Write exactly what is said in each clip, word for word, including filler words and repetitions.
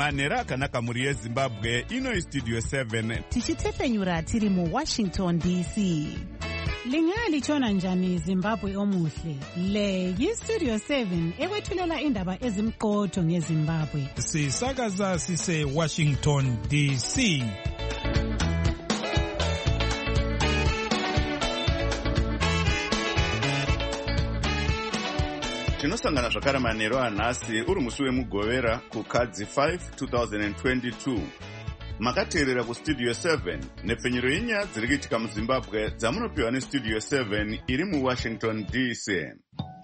manhero akanaka muri yezimbabwe. Ino istudio seven tichitefenyura tiri muwashington D C. Lingalitshona njani Zimbabwe omuhle? Le yistudio seven ekwethulela indaba ezimqotho ngeZimbabwe. Sisakaza sise Washington D C. tinosangana zvakare manhero anhasi uri musi wemugovera kukadzi five twenty twenty-two. Makateerera kustudio seven nepfenyuro yenyaya dziri kuitika muzimbabwe dzamunopiwa nestudio seven iri muwashington D C.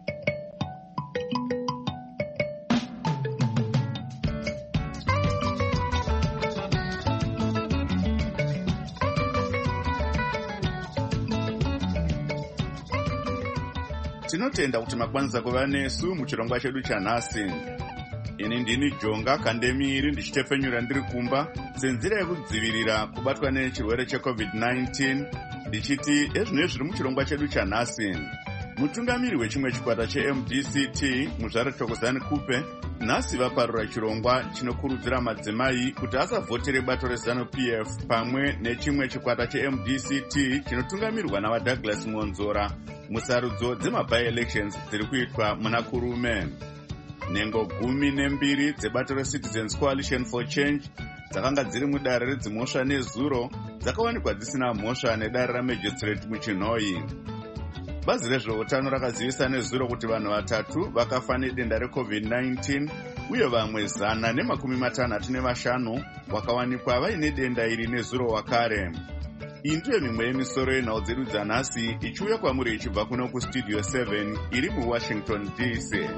Tinotenda kuti makwanisa kuva nesu muchirongwa chedu chanhasi. Ini ndini Jonga Kandemiri ndichitefenyura ndiri kumba senzira yekudzivirira kubatwa nechirwere checovid nineteen ndichiti ezvino zviri muchirongwa chedu chanhasi. Mutungamiri wechimwe chikwata cheM D C T Muzvare Thokozani Kupe nhasi vaparura chirongwa chinokurudzira madzimai kuti asavhotere bato reZanu-P F pamwe nechimwe chikwata cheM D C T chinotungamirwa navaDouglas Monzora musarudzo dzema-by-elections dziri kuitwa muna kurume. Nhengo gumi nembiri dzebato reCitizens Coalition for Change dzakanga dziri mudare redzimhosva nezuro dzakawanikwa dzisina mhosva nedare raMagistrate muchinhoi. Bazi rezveutano rakazivisa nezuro kuti vanhu vatatu vakafa nedenda recovid nineteen uye vamwe zana nemakumi matanhatu nevashanu vakawanikwa vaine denda iri nezuro wakare. Iyi ndiyo mimwe yemisoro yenhau dzedu dzanhasi ichiuya kwamuri ichibva kuno kustudio seven iri muwashington D C.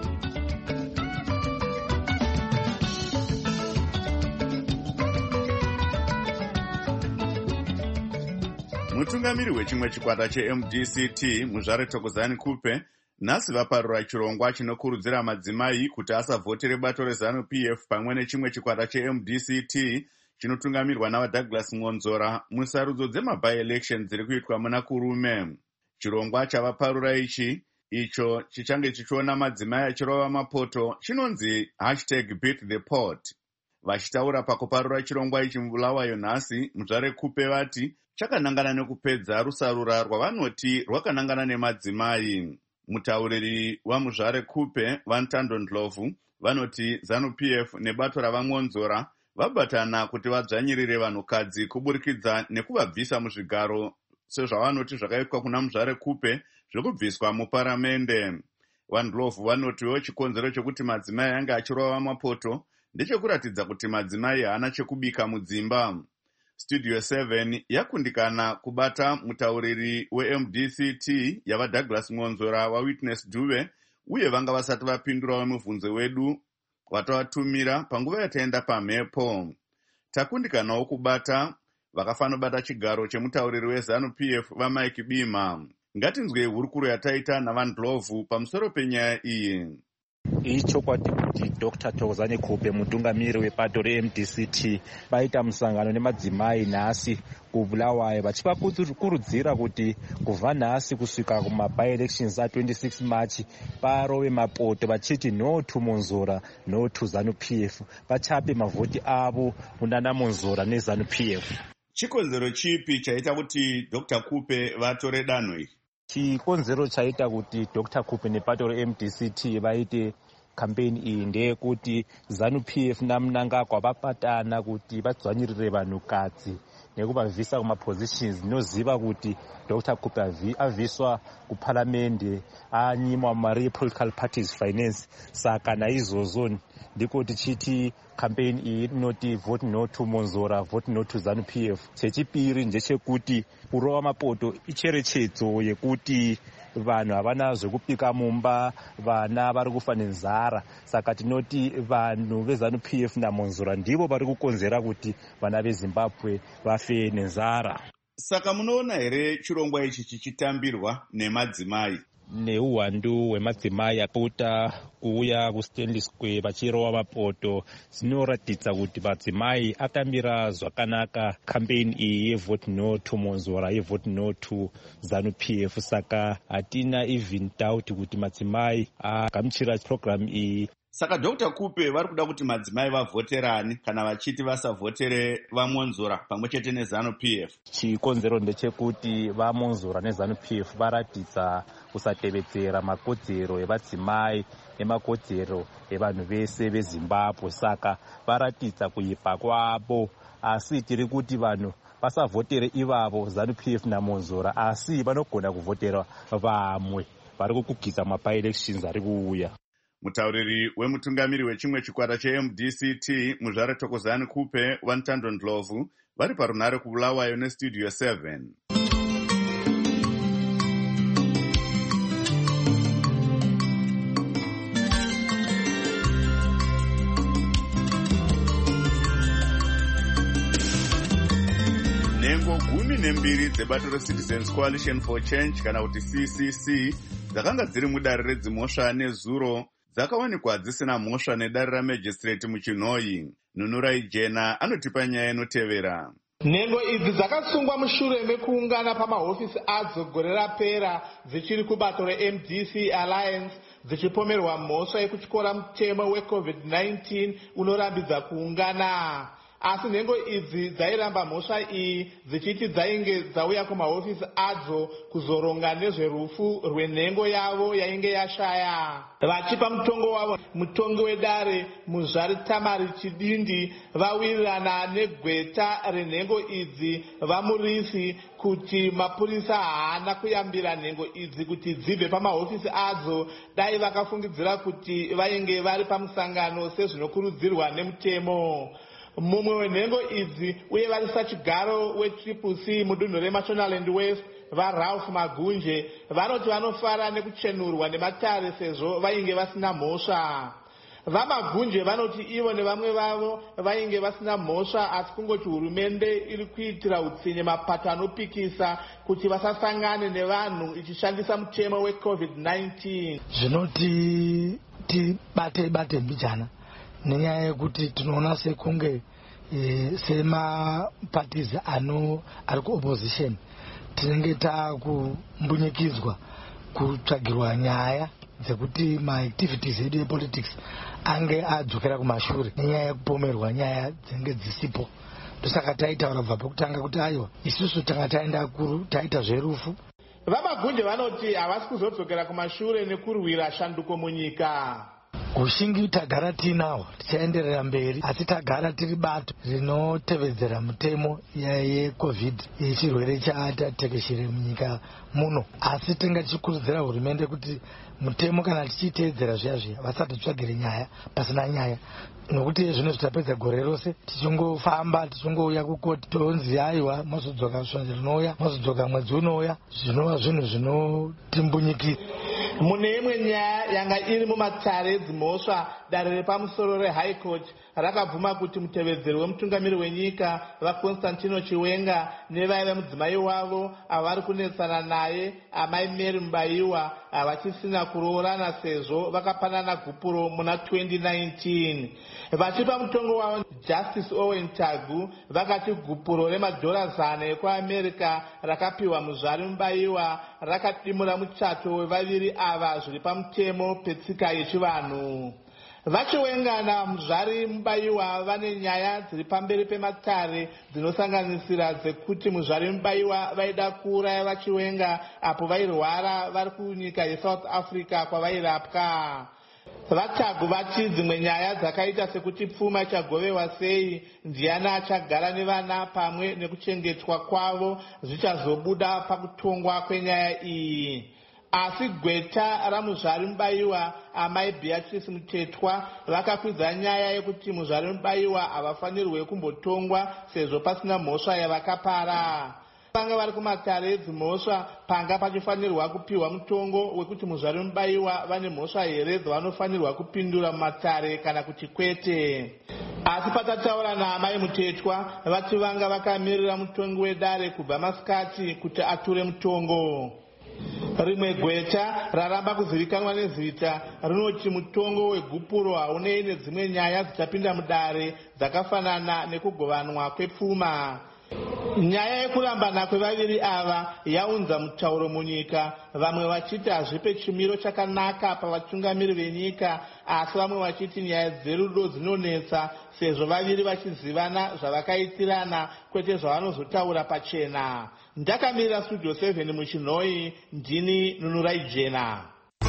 Mutungamiri wechimwe chikwata cheM D C T Muzvare Thokozani Kupe nhasi vaparura chirongwa chinokurudzira madzimai kuti asavhotere bato reZanu-P F pamwe nechimwe chikwata cheM D C T chinotungamirwa navaDouglas Monzora musarudzo dzema-by-elections dziri kuitwa muna kurume. Chirongwa chavaparura ichi icho chichange chichiona madzimai achirova mapoto chinonzi hashtag beat the pot. Vachitaura pakuparura chirongwa ichi mubulawayo nhasi, Muzvare Kupe vati chakanangana nekupedza rusarura rwavanoti rwakanangana nemadzimai. Mutauriri waMuzvare Kupe Vantando Ndlovu vanoti ZANU-P F nebato ravaMonzora vabatana kuti vadzvanyirire vanhukadzi kuburikidza nekuvabvisa muzvigaro sezvavanoti zvakaitwa kuna Muzvare Kupe zvekubviswa muparamende. VaNdlovu vanotiwo chikonzero chokuti madzimai ange achirova mapoto ndechekuratidza kuti madzimai haana chekubika mudzimba. Studio seven yakundikana kubata mutauriri weM D C T yavaDouglas Monzora waWitness Dube uye vanga vasati vapindura mubvunzo wedu watavatumira panguva yataenda pamhepo. Takundikanawo kubata vakafanobata chigaro chemutauriri weZanu-P F vaMike Bima. Ngatinzwe hurukuro yataita navaNdlovu pamusoro penyaya iyi. Ichokwadi kuti Doctor Thokozani Kupe mutungamiri webato reM D C T baita musangano nemadzimai nhasi kuBulawayo vachivakurudzira kuti kubva nhasi kusvika kuma-by-elections a26 March parove mapoto vachiti no to Monzora no to ZANU-P F, vachape mavhoti avo munana Monzora neZANU-P F. Chikonzero chipi chaita kuti Doctor Kupe vatore danho iri? Chikonzero chaita kuti Doctor Kupe nebato reM D C T vaite campaign iyi ndeyekuti ZANU-P F naMnangagwa vapatana kuti vadzvanyirire vanhukadzi nekuvabvisa kumapositions. Ndinoziva kuti Doctor Kupe abviswa kuparamende anyimwa mari yepolitical parties finance. Saka naizvozvo ndiko tichiti campaign iyi inoti vote no to Monzora, vote no to ZANU-P F. Chechipiri ndechekuti kurova mapoto icherechedzo yekuti vanhu havana zvekupika mumba, vana vari kufa nenzara. Saka tinoti vanhu veZANU-P F naMonzora ndivo vari kukonzera kuti vana veZimbabwe vafe nenzara. Saka munoona here chirongwa ichi chichitambirwa nemadzimai? Neuwandu hwemadzimai apota kuuya kuStanley Square vachirova mapoto zvinoratidza kuti madzimai atambira zvakanaka campaign iyi yevote no to Monzora, yevote no to ZANU-P F. Saka hatina even doubt kuti madzimai agamuchira program iyi Saka Doctor Kupe vari kuda kuti madzimai vavhoterani kana vachiti vasavhotere vaMonzora pamwe chete neZanu P F? Chikonzero ndechekuti vaMonzora neZanu P F varatidza kusatevedzera makodzero evadzimai nemakodzero evanhu vese veZimbabwe. Saka varatidza kuipa kwavo, asi tiri kuti vanhu vasavhotere ivavo ZANU P F naMonzora, asi vanogona kuvhotera vamwe vari kukugidza mapa-elections ari kuuya. Mutauriri wemutungamiri wechimwe chikwata che-M D C T muzvare Thokozani Kupe vaNtando Ndlovu vari parunare kuBulawayo neStudio seven. Nhengo gumi nembiri dzebato reCitizens Coalition for Change kana kuti C C C dzakanga dziri mudare redzimhosva nezuro dzakawanikwa dzisina mhosva nedare raMajistrate muChinhoyi. Nunurai Jena anotipa nyaya inotevera. Nhengo idzi dzakasungwa mushure mekuungana pamahofisi adzo gore rapera dzichiri kubato reM D C Alliance dzichipomerwa mhosva yekutyora mutemo weCovid nineteen unorambidza kuungana. Asi nhengo idzi dzairamba mhosva iyi dzichiti dzainge dzauya kumahofisi adzo kuzoronga nezverufu rwenhengo yavo yainge yashaya. Vachipa mutongo wavo mutongi wedare Muzvari Tamari Chidindi vawirirana negweta renhengo idzi vamurisi kuti mapurisa haana kuyambira nhengo idzi kuti dzibve pamahofisi adzo dai vakafungidzira kuti vainge vari pamusangano sezvinokurudzirwa nemutemo. Mumwe wenhengo idzi uye vari sachigaro weTriple C mudunhu reMashonaland West vaRalph Magunje vanoti vanofara nekuchenurwa nematare sezvo vainge vasina mhosva. VaMagunje vanoti ivo nevamwe vavo vainge vasina mhosva, asi kungoti hurumende iri kuitira utsinye mapato anopikisa kuti vasasangane nevanhu ichishandisa mutemo weCovid nineteen. Zvinoti tibate bate mbijana nenyaya yekuti tinoona sekunge e, semapatizi ano ari kuopposition tinenge takumbunyikidzwa kutsvagirwa nyaya dzekuti maactivities edu epolitics ange adzokera kumashure nenyaya yekupomerwa nyaya dzinenge dzisipo. Ndosaka taitaura kubva pekutanga kuti aiwa isusu tanga taenda kuru taita zverufu. VaMagunje vanoti havasi kuzodzokera kumashure nekurwira shanduko munyika. Ushingi tagara tinahwo tichaenderera mberi, asi tagara tiri bato rinotevedzera mutemo yeCovid yechirwere chatatekeshere munyika muno. Asi tinga tichikurudzira hurumende kuti mutemo kana tichiteedzera zviya zviya vasati tsvagire nyaya pasina nyaya, nokuti zvino zvitapedza gore rose tichingofamba tichingouya kukoti tonzi aiwa mozodzoka svanje rinouya mozodzoka mwedzi unouya, zvinova zvinhu zvinotimbunyikisa. Mune imwe nyaya yanga iri mumatare edzimhosva, dare repamusoro reHigh Court rakabvuma kuti mutevedzeri wemutungamiri wenyika vaConstantino Chiwenga nevaiva mudzimai wavo avari kunetsana naye amai Mary Mbaiwa havachisina kuroorana sezvo vakapanana gupuro muna twenty nineteen. Vachipa mutongo wavo Justice Owen Tagu vakati gupuro remadhora zana ekuAmerica rakapiwa Muzvari Mbaiwa rakadimura muchato wevaviri ava zviri pamutemo petsika yechivanhu. Vachiwenga naMuzvari Mbaiwa vane nyaya dziri pamberi pematare dzinosanganisira dzekuti Muzvari Mbaiwa vaida kuuraya Vachiwenga apo vairwara vari kunyika yeSouth Africa kwavairapwa. Vatagu vati dzimwe nyaya dzakaita sekuti pfuma ichagovewa sei, ndiani achagara nevana pamwe nekuchengetwa kwavo zvichazobuda pakutongwa kwenyaya iyi. Asi gweta raMuzvari Mbaiwa amai Beatrice Mutetwa vakakwidza nyaya yekuti Muzvari Mbaiwa havafanirwe kumbotongwa sezvo pasina mhosva yavakapara. Vanga vari kumatare edzimhosva panga pachifanirwa kupiwa mutongo wekuti Muzvari Mbaiwa vane mhosva here dzavanofanirwa kupindura mumatare kana kuti kwete. Asi patataura naamai Mutetwa vati vanga vakamirira mutongi wedare kubva masikati kuti ature mutongo. Rimwe gweta raramba kuzivikanwa nezita rinoti mutongo wegupuro haunei nedzimwe nyaya dzichapinda mudare dzakafanana nekugovanwa kwepfuma. Nyaya yekurambana kwevaviri ava yaunza mutauro munyika, vamwe vachiti hazvipe chimiro chakanaka pavatungamiri venyika, asi vamwe vachiti nyaya dzerudo dzinonetsa sezvo vaviri vachizivana zvavakaitirana kwete zvavanozotaura pachena. Ndakamirira Studio seven muchinhoi, ndini Nunurai Jena.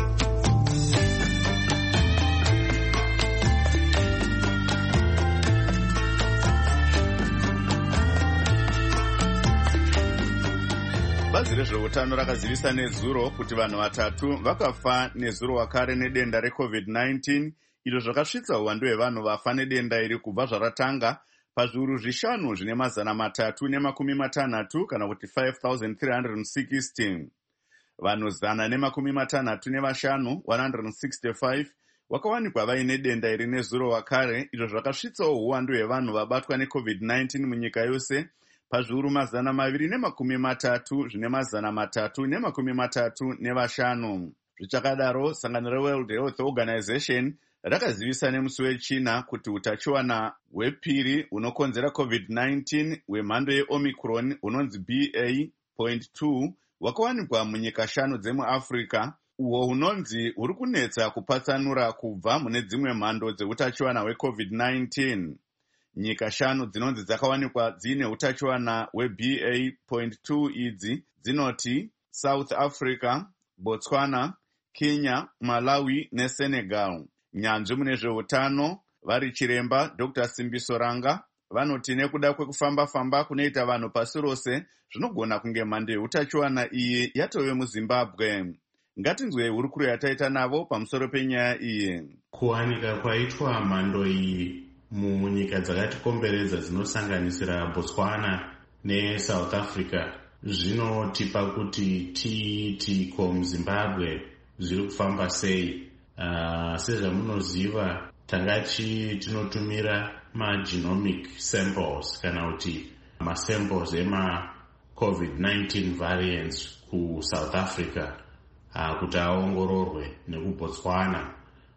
Bazi rezveutano rakazivisa nezuro kuti vanhu vatatu vakafa nezuro wakare nedenda recovid nineteen, izvo zvakasvitsa uwandu hwevanhu vafa nedenda iri kubva zvaratanga pazviuru zvishanu zvine mazana matatu nemakumi matanhatu kana kuti five thousand three hundred sixty. Vanhu zana nemakumi matanhatu nevashanu one hundred sixty-five wakawanikwa vaine denda iri nezuro wakare, izvo zvakasvitsawo uwandu hwevanhu vabatwa necovid nineteen munyika yose pazviuru mazana maviri nemakumi matatu zvine mazana matatu nemakumi matatu nevashanu. Zvichakadaro, sangano reWorld Health Organization rakazivisa nemusi wechina kuti utachiwana hwepiri hunokonzera covid nineteen hwemhando yeomicron hunonzi B A point two wakawanikwa munyika shanu dzemuAfrica, uhwo hunonzi huri kunetsa kupatsanura kubva mune dzimwe mhando dzeutachiwana hwecovid nineteen. Nyika shanu dzinonzi dzakawanikwa dziine utachiwana hweB A point two idzi dzinoti South Africa, Botswana, Kenya, Malawi neSenegal. Nyanzvi mune zveutano vari chiremba Doctor Simbiso Ranga vanoti nekuda kwekufamba-famba kunoita vanhu pasi rose zvinogona kunge mhando yeutachiwana iyi yatove muZimbabwe. Ngatinzwe hurukuro yataita navo pamusoro penyaya iyi. Kuwanika kwaitwa mhando iyi munyika dzakatikomberedza dzinosanganisira Botswana neSouth Africa zvinotipa kuti titi ko muZimbabwe zviri kufamba sei. Uh, sezvamunoziva tangati tinotumira magenomic samples kana kuti masamples ema covid nineteen variants ku South Africa uh, kuti aongororwe nekuBotswana,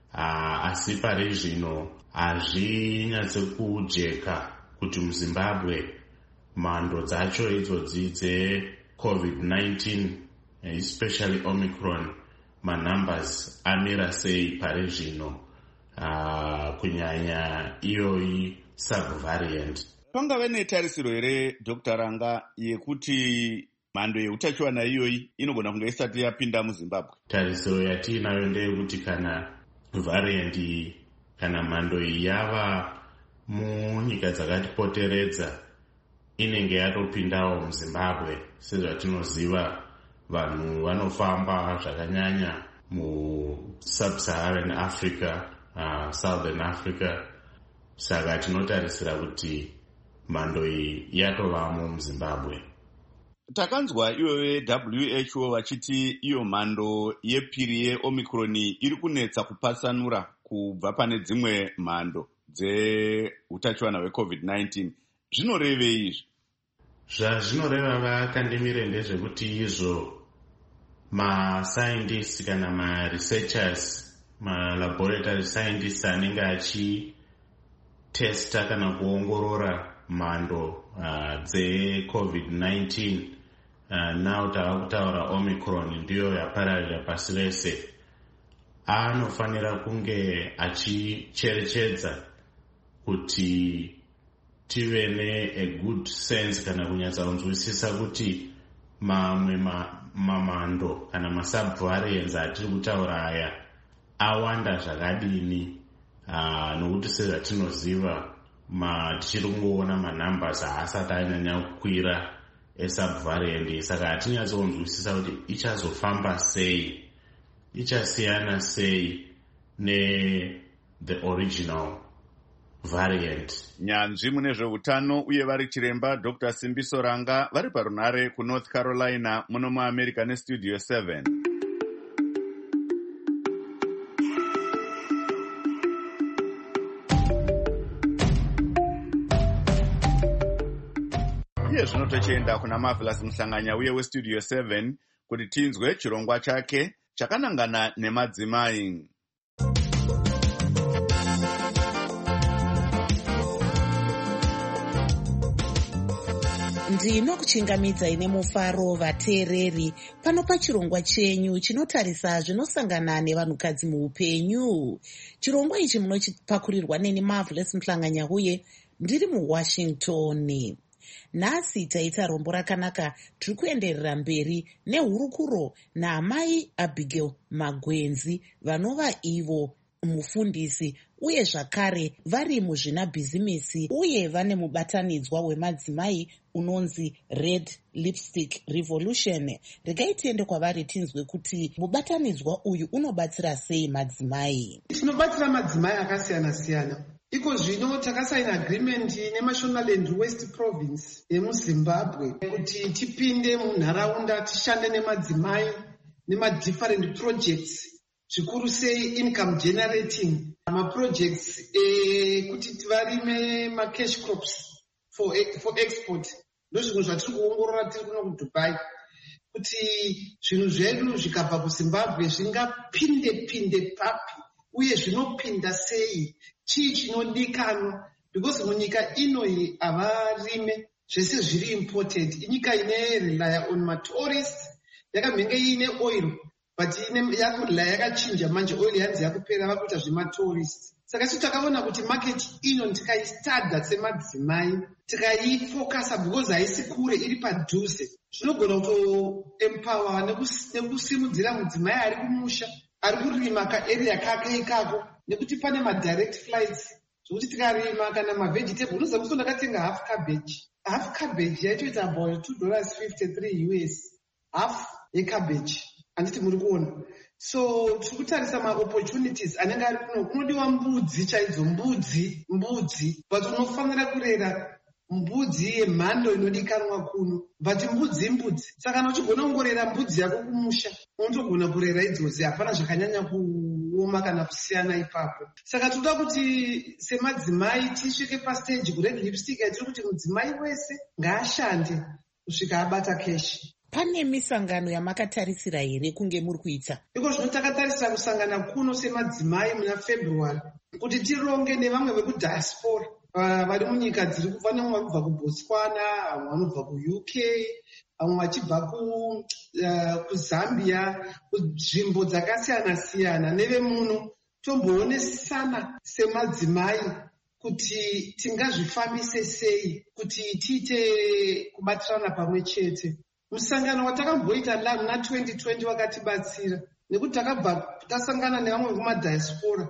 uh, asi pari zvino hazvinyatse kujeka kuti muZimbabwe mhando dzacho idzodzi dzecovid nineteen especially Omicron manumbers amira sei pari zvino, uh, kunyanya iyoyi subvariant. Pangave netarisiro here Doctor Ranga yekuti mhando yeutachiwana iyoyi inogona kunge isati yapinda muZimbabwe? Tarisiro yatiinayo ndeyekuti kana variant iyi kana mhando iyi yava munyika dzakatipoteredza inenge yatopindawo muZimbabwe. Sezvatinoziva vanhu vanofamba zvakanyanya mu-sub-Saharan Africa, uh, Southern Africa. Saka tinotarisira kuti mhando iyi yatovamo muZimbabwe. Takanzwa iwewe W H O vachiti iyo mhando yepiri yeomicron iri kunetsa kupatsanura kubva pane dzimwe mhando dzeutachiwana hwecovid nineteen. Zvinorevei izvi? Zvazvinoreva vakandimire ndezvekuti izvo mascientists kana maresearchers, malaboratory scientists anenge achitesta kana kuongorora mhando uh, dzecovid nineteen, uh, now tava kutaura omicron ndiyo yapararira pasi rese, anofanira kunge achicherechedza kuti tive ne a good sense kana kunyatsa kunzwisisa kuti mamwe mamhando ma kana masubvariants atiri kutaura aya awanda zvakadini, uh, nokuti sezvatinoziva tichiri kungoona manumbers haasati anyanya kukwira esubvariant. Saka hatinyatso kunzwisisa kuti ichazofamba sei, ichasiyana sei ne the original variant. Nyanzvi mune zveutano uye vari chiremba Doctor Simbiso Ranga vari parunhare kuNorth Carolina muno muAmerica neStudio seven. Iye zvino tochienda kuna Marvelous Muhlanganya uye weStudio seven kuti tinzwe chirongwa chake chakanangana nemadzimai. ndinokuchingamidzai nemufaro vateereri pano pachirongwa chenyu chinotarisa zvinosangana nevanhukadzi muupenyu. Chirongwa ichi munochipakurirwa neni Marvelous Mhlanganya-Huye ndiri muWashington. Nhasi taita rombo rakanaka, tiri kuenderera mberi nehurukuro naamai Abigail Magwenzi vanova ivo mufundisi uye zvakare vari muzvina bhizimisi uye vane mubatanidzwa wemadzimai unonzi Red Lipstick Revolution. Regai tiende kwavari tinzwe kuti mubatanidzwa uyu unobatsira sei madzimai. Tinobatsira madzimai akasiyana siyana. Iko zvino takasaina agreement neMashonaland West Province yemuZimbabwe kuti tipinde munharaunda tishande nemadzimai nemadifferent projects, zvikuru sei income generating maprojects ekuti varime macash crops for, for export. Ndozvinhu zvatiri kuongorora tiri kuno kuDubai kuti zvinhu zvedu zvikabva kuZimbabwe zvingapinde pinde papi uye zvinopinda sei, chii chinodikanwa, because munyika inoyi havarime zvese zviri imported. Inyika ine rely on matourists, yakamhenge iine oil but ine yakurila yakachinja manje, oil yanzi yakupera vakuita zvematourists. Saka isu takaona kuti market ino tikaistada semadzimai tikaifocusa because haisi kure, iri padhuze, zvinogona kutoempower nekusimudzira mudzimai ari kumusha ari kurima kaarea kake ikako, nekuti pane madirect flights zvokuti tikarima kana mavegetable. Unoziva kuti ndakatenga half cabbage, half cabbage yaitoita about two dollars fifty-three U S, half yecabbage. Handiti muri kuona. So tiri kutarisa maopportunities anenge ari kuno. Kunodiwa mbudzi chaidzo, mbudzi mbudzi but unofanira kurera mbudzi yemhando inodikanwa kuno, but mbudzi mbudzi. Saka kana uchigona kungorera mbudzi yako kumusha unotogona kurera idzozi, hapana zvakanyanya kuoma kana kusiyana ipapo. Saka toda kuti semadzimai tisvike pastage kuRed Lipstick yatiri kuti mudzimai wese ngaashande kusvika abata keshi. Pane misangano yamakatarisira here kunge muri kuita? Iko zvino takatarisa kusangana kuno semadzimai muna February kuti tironge nevamwe vekudiaspora vari munyika dziri kubva, nemwe vanobva kuBotswana, vamwe vanobva kuU K, vamwe vachibva kuZambia, kunzvimbo dzakasiyana siyana, nevemuno tomboonesana semadzimai kuti tingazvifambise sei kuti tiite kubatirana pamwe chete. Musangano watakamboita na twenty twenty wakatibatsira nekuti takabva tasangana nevamwe vekumadhiaspora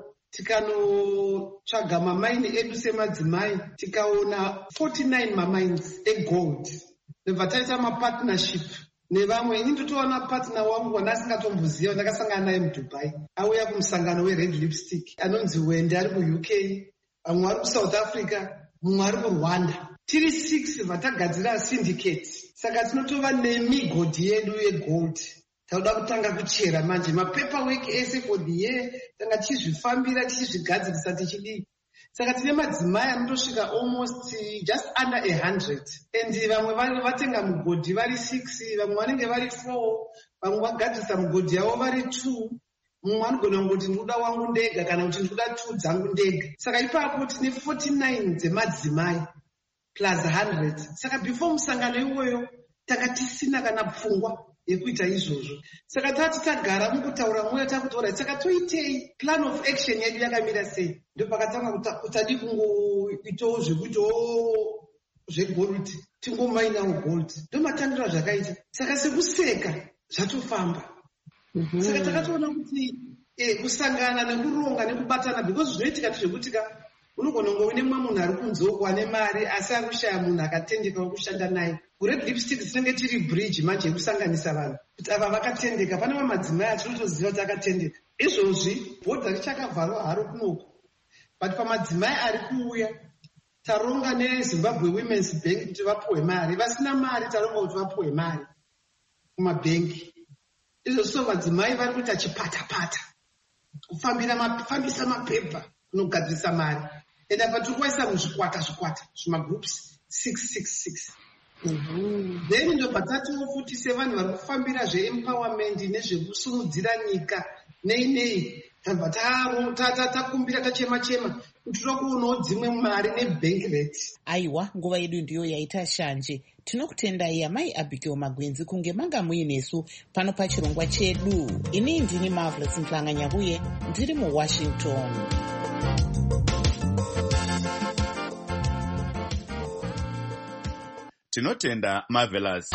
tikanotsvaga mamaini edu semadzimai tikaona forty-nine mamains egold, nebva taita mapartnership nevamwe. Ini ndotowana partner wangu wandasingatomboziva, ndakasangana naye muDubai, auya kumusangano weRed Lipstick, anonzi Wende, ari kuU K, vamwe vari kuSouth Africa, mumwe ari kuRwanda. Tiri six vatagadzira syndicate. Saka tinotova nemigodhi yedu yegold. Tauda kutanga kuchera manje mapaperwork ese for the year, tanga tichizvifambira tichizvigadzirisa tichidii. Saka tine madzimai anotosvika almost just under a hundred. And vamwe vatenga mugodhi vari six, vamwe vanenge vari four, vamwe vagadzirisa mugodhi yavo vari two. Mumwe anogona kungoti ndikuda wangu ndega kana kuti ndikuda two dzangu ndega. Saka ipapo tine forty-nine dzemadzimai plus one hundred. Saka before musangano iwoyo takatisina kana pfungwa yekuita izvozvo. Saka tati tagara mukutaura mwoyo takutora saka toitei, plan of action yedu yakamira sei. Ndo pakatanga kutadi kungoitawo zvekuitawo zvegold, tingomainawo gold. Ndo matangiro zvakaita. Saka sekuseka zvatofamba. Mm-hmm. Saka takatoona kuti eh, kusangana nekuronga nekubatana, because zvinoitika zvekutika unogona kunge une mumwe munhu ari kunze ane mari asi akushaya munhu akatendeka wekushanda naye. kuRed Lipstick tinenge tiri bridge manje yekusanganisa vanhu kuti ava vakatendeka. Pane madzimai atinotoziva kuti akatendeka. Izvozvi bhodha richakavharwa haro kunoko, but pamadzimai ari kuuya taronga neZimbabwe Women's Bank kuti vapuwe mari, vasina mari taronga kuti vapuwe mari kumabhengi. Izvo so madzimai vari kuita chipatapata kufambisa mapepa kunogadzirisa mari. Enda patiri kuvaisa muzvikwata zvikwata zvimagroups six six six. Mm-hmm. Then ndo patatiwo futi sevanhu vari kufambira zveempowerment nezvekusimudzira nyika nei nei, tabva takumbira tachema chema toda kuonawo dzimwe mari nebhengi rate. Aiwa, nguva yedu ndiyo yaita shanje. Tinokutendai amai Abigail Magwenzi kunge manga muinesu pano pachirongwa chedu. Ini ndini Marvelous Mhlanga-Nyabuye ndiri muWashington. Tinotenda Marvelous.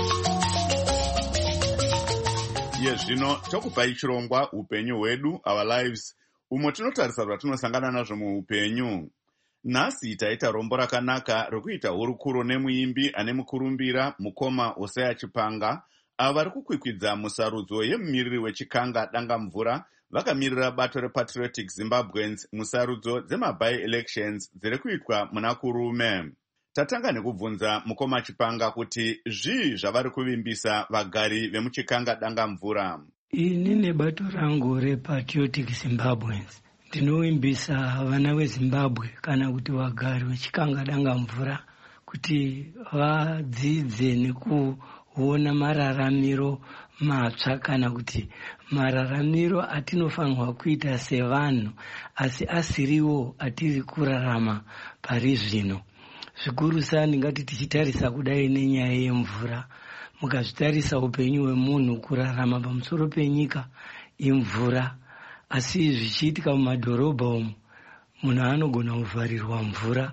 Iye zvino tokupai chirongwa upenyu hwedu, our lives, umo tinotarisa zvatinosangana nazvo muupenyu. Nhasi taita rombo rakanaka rokuita hurukuro nemuimbi ane mukurumbira mukoma Hosea Chipanga, ava vari kukwikwidza musarudzo yemumiriri wechikanga Danga Mvura vakamirira bato rePatriotic Zimbabweans musarudzo dzemaby elections dziri kuitwa muna kurume. Tatanga nekubvunza mukoma Chipanga kuti zvii zvavari kuvimbisa vagari vemuchikanga Danga Mvura. Ini nebato rangu rePatriotic Zimbabweans ndinovimbisa vana veZimbabwe kana kuti vagari vechikanga Danga Mvura kuti vadzidze nekuona mararamiro matsva kana kuti mararamiro atinofanirwa kuita sevanhu asi asiriwo atiri kurarama pari zvino. Zvikuru sani ngati tichitarisa kudai nenyaya yemvura, mukazvitarisa upenyu hwemunhu kurarama pamusoro penyika imvura, asi zvichiitika mumadhorobha umu munhu anogona kuvharirwa mvura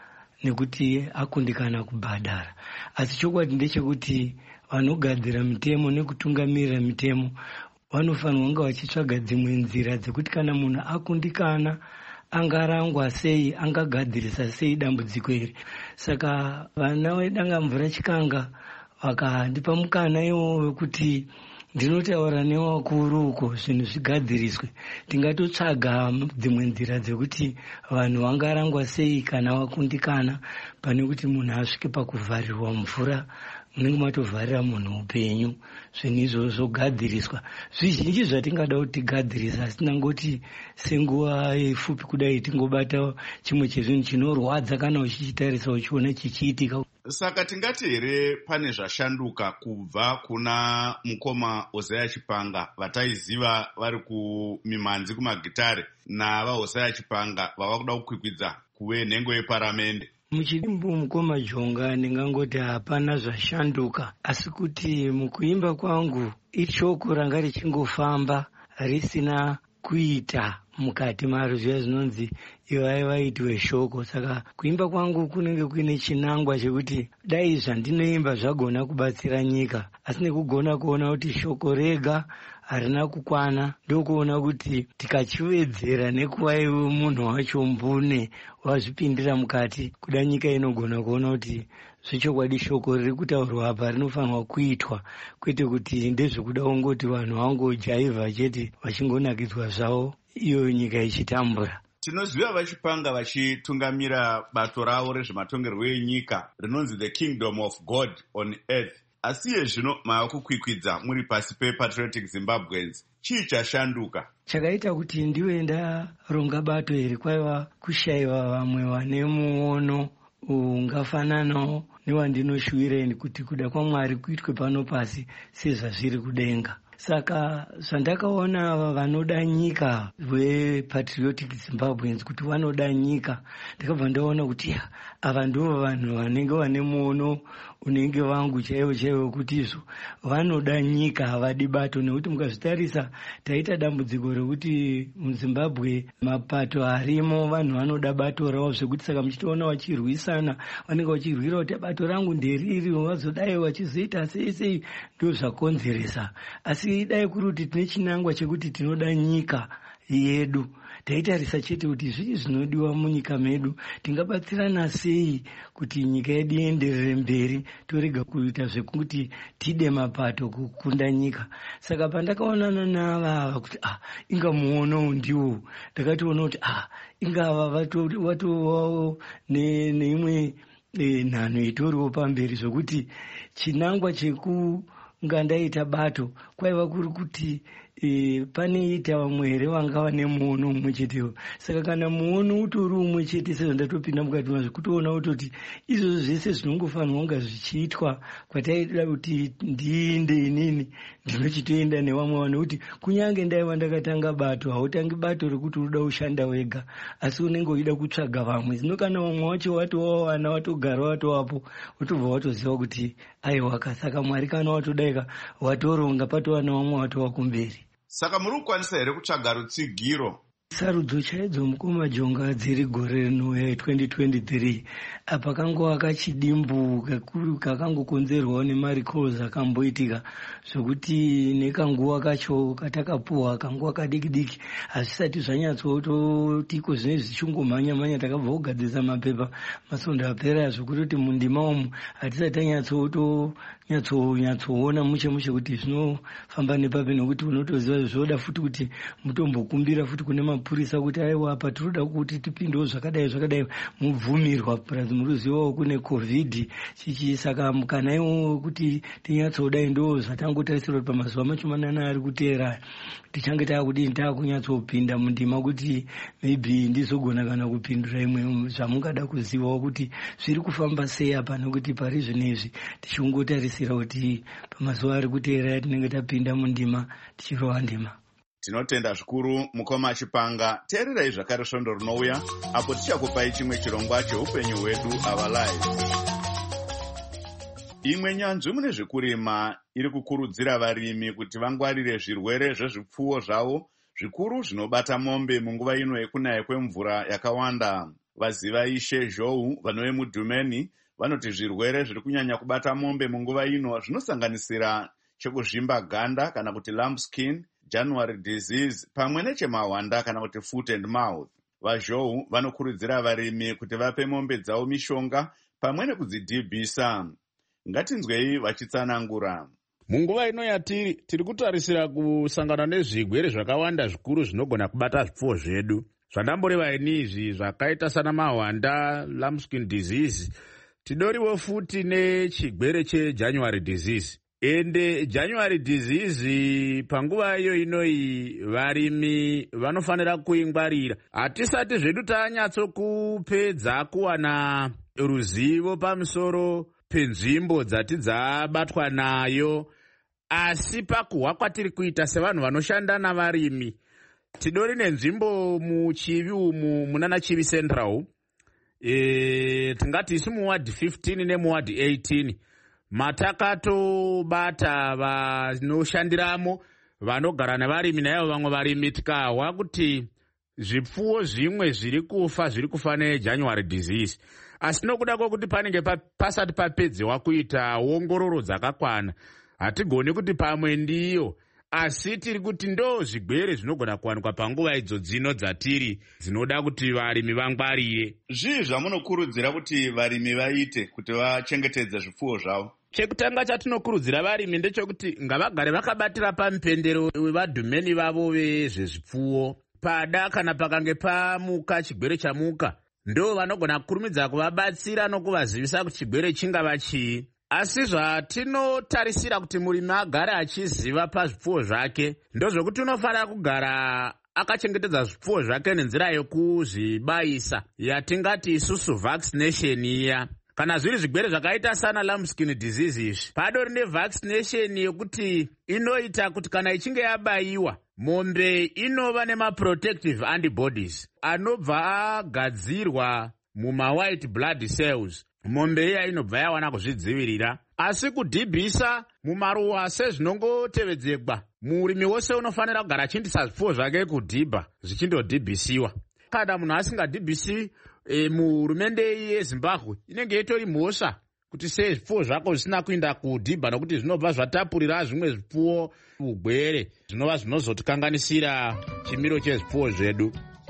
nekuti akundikana kubhadhara. Asi chokwadi ndechekuti vanogadzira mitemo nekutungamirira mitemo vanofanirwa kunge vachitsvaga dzimwe nzira dzekuti kana munhu akundikana angarangwa sei, angagadzirisa sei dambudziko iri. Saka vana veDanga Mvura Chikanga vakandipa mukana iwo wekuti ndinotaura nevakuru uko zvinhu zvigadziriswe, tingatotsvaga dzimwe nzira dzekuti vanhu vangarangwa sei kana vakundikana, pane kuti munhu asvike pakuvharirwa mvura munenge matovharira munhu upenyu. Zvinhu izvozvo gadziriswa zvizhinji zvatingada kuti tigadzirisa, asi tinangoti senguva yefupi kudai tingobata chimwe chezvinhu chinorwadza kana uchichitarisa uchiona chichiitika. Saka tingati here pane zvashanduka kubva kuna mukoma Hosea Chipanga vataiziva vari kumimhanzi kumagitare nava Hosea Chipanga vava kuda kukwikwidza kuve nhengo yeparamende? Muchidimbu mukoma Jonga ndingangoti hapana zvashanduka, asi kuti mukuimba kwangu ishoko ranga richingofamba risina kuita mukati maro zviya zvinonzi ivai vaitiwe shoko. Saka kuimba kwangu kunenge kuine chinangwa chekuti dai zvandinoimba zvagona kubatsira nyika, asi nekugona kuona kuti shoko rega harina kukwana, ndokuona kuti tikachivedzera nekuva iwe munhu wacho mbune wazvipindira mukati, kuda nyika inogona kuona kuti zvechokwadi shoko riri kutaurwa apa rinofanirwa kuitwa, kwete kuti ndezvekuda kungoti vanhu vangojaivha chete vachingonakidzwa zvavo iyo nyika ichitambura. Tinoziva Vachipanga vachitungamira bato ravo rezvematongerwo enyika rinonzi The Kingdom of God on Earth. Asi iye zvino mava kukwikwidza muri pasi pePatriotic Zimbabweans. Chii chashanduka? Chakaita kuti ndiwe ndaronga bato iri kwaiva kushayiwa vamwe vane muono ungafananawo newandinoshuwira kuti kuda kwaMwari kuitwe pano pasi sezvazviri kudenga. Saka zvandakaona vanoda nyika vePatriotic Zimbabweans kuti vanoda nyika, ndakabva ndaona kuti ava ndivo vanhu vanenge vane muono unenge vangu chaiwo chaiwo kuti izvo vanoda nyika, havadi bato. Nekuti mukazvitarisa taita dambudziko rekuti muZimbabwe mapato arimo vanhu vanoda bato ravo zvekuti saka muchitoona vachirwisana, vanenge vachirwira kuti bato rangu nderiri, vazodai vachizoita sei sei, ndo zvakonzeresa. Asi dai kuri kuti tine chinangwa chekuti tinoda nyika yedu, taitarisa chete kuti zvii zvinodiwa munyika medu, tingabatsirana sei kuti nyika yedu ienderere mberi, torega kuita zvekuti tide mapato kukunda nyika. Saka pandakaonana navava kuti ah inga muono ndiwo, ndakatoona kuti ah ingava vatovawo neimwe nhanho itoriwo pamberi, zvokuti chinangwa cheku ngandaita bato kwaiva kuri kuti e, paneita vamwe here vangava nemuono umwe chetewo. Saka kana muono utori umwe chete sezvo ndatopinda mukati mazvo, kutoona kutoti izvozvo zvese zvinongofanirwa kunga zvichiitwa kwataida kuti ndiinde inini ndinochitoenda nevamwe vanhu, kuti kunyange ndaiva ndakatanga bato, hautangi bato rekuti unoda kushanda wega, asi unenge uchida kutsvaga vamwe. Zvino kana vamwe wacho watovawana, watogara watovapo, wotobva watoziva kuti aiwa ka, saka Mwari kana watodaika watoronga, patova nevamwe watova kumberi. Saka muri kukwanisa here kutsvaga rutsigiro? Sarudzo chaidzo mukoma jonga dziri gore rinouya twenty twenty-three apa kangova kachidimbu kakuru kakangokonzerwawo nemaricals akamboitika, zvokuti nekanguva kacho katakapuhwa kanguva kadiki diki hazvisati zvanyatsototiko zvine zvichingomhanya mhanya, takabva kugadzisa mapepa masondo apera, zvokutoti mundima umu hatisati tanyatsoto nyatsonyatsooona mushe mushe kuti zvinofamba nepapi, nokuti unotoziva zvoda futi kuti mutombokumbira futi kune mapurisa kuti aiwa apa tinoda kuti tipindewo zvakadai zvakadai, mubvumirwa purazi muruzivawo kune covid chichi. Saka kana iwo kuti tinyatsodai ndo zvatangotarisirwa kuti pamazuva machomanana ari kuteera tichange taakudini taakunyatsopinda mundima kuti maybe ndizogona kana kupindura imwe zvamungada kuzivawo kuti zviri kufamba sei apa, nokuti pari zvinezvi tichiongotarisira kuti pamazuva ari kuteera tinenge tapinda mundima tichirova ndima. Tinotenda zvikuru mukoma Chipanga. Teererai zvakare svondo rinouya apo tichakupai chimwe chirongwa cheupenyu hwedu our lives. Imwe nyanzvi mune zvekurima iri kukurudzira varimi kuti vangwarire zvirwere zvezvipfuwo zvavo zvikuru zvinobata mombe munguva ino yekunaya kwemvura yakawanda. Vaziva Ishe Zhou vanove mudhumeni vanoti zvirwere zviri kunyanya kubata mombe munguva ino zvinosanganisira chekuzvimba ganda kana kuti lambskin, January disease pamwe nechemahwanda kana kuti foot and mouth. VaZhou vanokurudzira varimi kuti vape mombe dzavo mishonga pamwe nekudzidhibhisa. Ngatinzwei vachitsanangura. Munguva ino yatiri tiri kutarisira kusangana nezvigwere zvakawanda zvikuru zvinogona kubata zvipfuwo zvedu. Zvandamboreva inizvi zvakaita sana mahwanda, lambskin disease, tidoriwo futi nechigwere cheJanuary disease. Ende January disease panguva iyo inoi varimi vanofanira kuingwarira. Hatisati zvedu tanyatsokupedza kuwana ruzivo pamusoro penzvimbo dzati dzabatwa nayo, asi pakuhwa kwatiri kuita sevanhu vanoshanda navarimi tidori nenzvimbo muchivi umu munana Chivi Central, e, tingati isi muward fifteen nemuward eighteen matakatobata vanoshandiramo vanogara nevarimi naivo vamwe varimi tikahwa kuti zvipfuwo zvimwe zviri kufa zviri kufa neJanuary disease. Asi nokuda kwokuti panenge pasati papedzewa kuita ongororo dzakakwana hatigoni kuti pamwe ndiyo, asi tiri kuti ndo zvigwere zvinogona kuwanikwa panguva idzo dzino dzatiri dzinoda kuti varimi vangwarire. Zvii zvamunokurudzira kuti varimi vaite kuti vachengetedze zvipfuwo zvavo? Chekutanga chatinokurudzira varimi ndechekuti ngavagare vakabatira pamupendero wevadhumeni vavo vezvezvipfuwo. Pada kana pakange pamuka chigwere chamuka, ndo vanogona kurumidza kuvabatsira nokuvazivisa kuti chigwere chingava chii. Asi zvatinotarisira kuti murimi agare achiziva pazvipfuwo zvake ndozvekuti unofanira kugara akachengetedza zvipfuwo zvake nenzira yokuzvibayisa yatingati isusu vaccination iya. Kana zviri zvigwere zvakaita sana lambskin disease izvi, padori nevaccination yokuti inoita kuti kana ichinge yabayiwa mombe inova nemaprotective antibodies anobva agadzirwa mumawhite blood cells. Mombe iya inobva yawana kuzvidzivirira. Asi kudhibhisa mumaruwa sezvinongotevedzekwa, murimi wose unofanira kugara achindisa zvipfuwo zvake kudhibha zvichindodhibhisiwa. Kana munhu asingadhibhisi, e, muhurumende yeZimbabwe inenge itori mhosva kuti sei zvipfuwo zvako zvisina kuenda kudhibha nokuti zvinobva zvatapurira zvimwe zvipfuwo ugwere zvinova zvinozotikanganisira chimiro chezvipfuwo zvedu.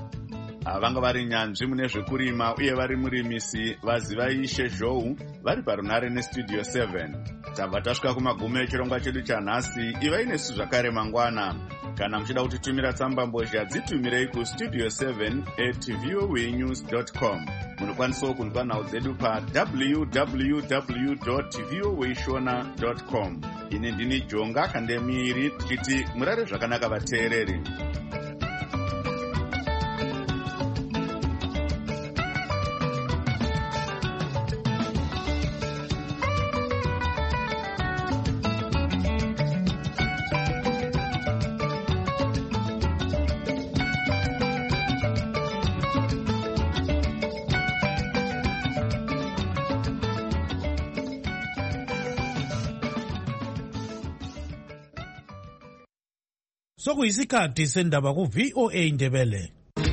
Vanga vari nyanzvi mune zvekurima uye vari murimisi Vaziva Ishe Zhou vari parunare nestudio seven. Tabva tasvika kumagumo echirongwa chedu chanhasi. Ivai nesu zvakare mangwana. Kana muchida kutitumira tsamba mbozha dzitumirei kustudio seven at voanews dot com. Munokwanisawo kunzwa nhau dzedu pa w w w dot voashona dot com. ini ndini Jonga Kandemiri tichiti murare zvakanaka vateereri. Sokuyisikhathi sendaba ku V O A Ndebele.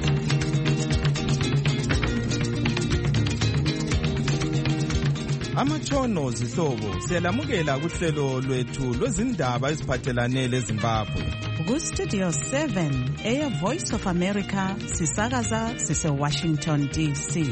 Amatshono zihlobo siyalamukela kuhlelo lwethu lwezindaba eziphathelane leZimbabwe. Ku Studio seven eya Voice of America sisakaza sise Washington D C.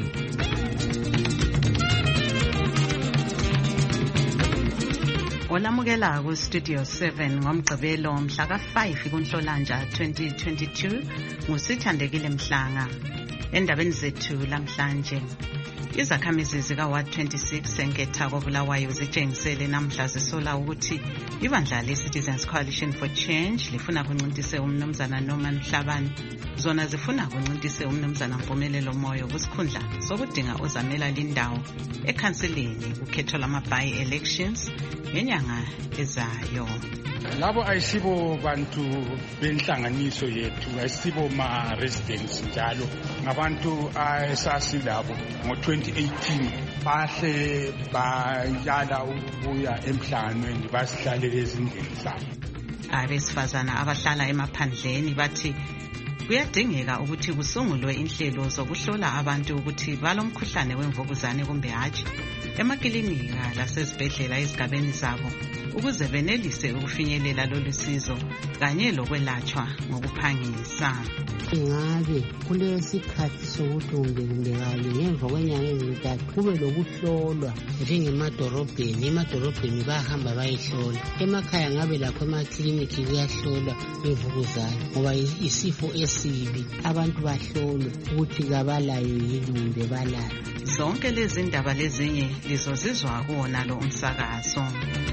Olamukela ku Studio seven ngomgqibelo mhla ka five kuNhlolanja twenty twenty-two ngusithandekile Mhlanga. Endabeni zethu lamhlanje izakhamizi zika Ward twenty-six enketha koBulawayo zitshengisele namhla zisola ukuthi ibandla le-Citizens Coalition for Change lifuna kuncintise umnumzana Norman Mhlabane, zona zifuna kuncintise umnumzana Mpumelelo Moyo kusikhundla sokudinga uzamela lindawo ekhansilini ukhetho lama-by elections ngenyanga ezayo. Labo ayisibo bantu benhlanganiso yethu, ayisibo ma residents njalo ngabantu ayesasi labo ngo twenty eighteen bahle bayala ukubuya emhlanganweni basihlalele ezindlini zabo. Abesifazana abahlala emaphandleni bathi kuyadingeka ukuthi kusungulwe inhlelo zokuhlola abantu ukuthi balomkhuhlane wemvukuzane kumbe hatshi emakilinika lasezibhedlela ezigabeni zabo ukuze benelise ukufinyelela lolu sizo kanye lokwelatshwa ngokuphangisa. Ingabe kulesikhathi sokuthi kumbe-kumbekanye ngemva kwenyanga ezintathu kube lokuhlolwa njengemadorobheni. Emadorobheni bayahamba bayehlola, emakhaya ngabe lakho emakliniki kuyahlolwa imvukuzane ngoba isifo esibi, abantu bahlolwe ukuthi kabalayo yini kumbe balayo. Zonke lezi ndaba lezinye lizozizwa kuwona lo umsakazo.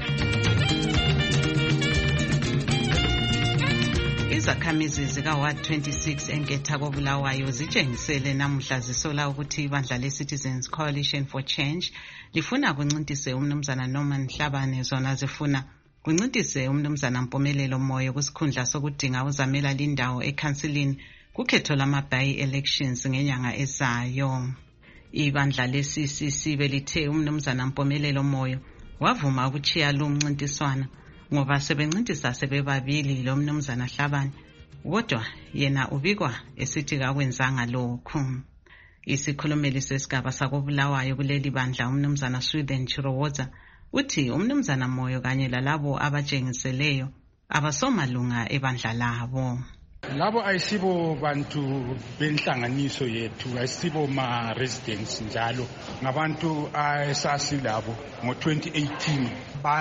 Izakhamizi zika Ward twenty-six enketha koBulawayo zitshengisele namuhla zisola ukuthi ibandla le-Citizens Coalition for Change lifuna kuncintise umnumzana Norman Mhlabane, zona zifuna kuncintise umnumzana Mpumelelo Moyo kusikhundla sokudinga uzamela lindawo ekhansilini kukhetho lama-by elections ngenyanga ezayo. Ibandla le-C C C belithe umnumzana Mpumelelo Moyo wavuma ukuchiya lo mncintiswana ngoba sebencintisa sebebabili lo mnumzana Mhlabane, kodwa yena ubikwa esithi kakwenzanga lokhu. Isikhulumeli sesigaba sakoBulawayo kuleli bandla umnumzana Sweden Chirowoza uthi umnumzana Moyo kanye lalabo abatshengiseleyo abasomalunga ebandla labo. Labo ayisibo bantu benhlanganiso yethu, ayisibo ma residents njalo ngabantu ayesasi labo ngo twenty eighteen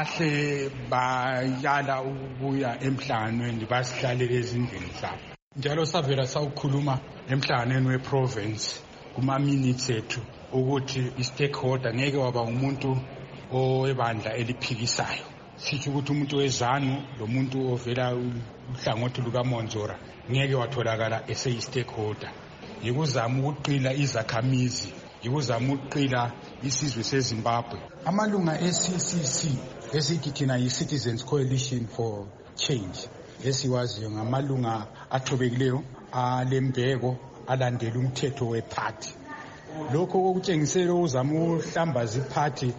bahle bayala ukubuya emhlanganweni basihlalele ezindlini zabo. Njalo savela sawukhuluma emhlanganweni weprovince kuma minutes ethu ukuthi i-stakeholder ngeke waba umuntu owebandla eliphikisayo. Sithi ukuthi umuntu wezanu lo muntu ovela uhlangothi lukaMonzora ngeke watholakala eseyi-stakeholder. Yikuzama ukuqila izakhamizi, yikuzama ukuqila isizwe seZimbabwe. Amalunga e-C C C esithi thina yi-Citizens Coalition for Change esiwaziyo ngamalunga athobekileyo alembeko alandela umthetho wephathi. Lokho kokutshengisela uzama ukuhlambaza iphathi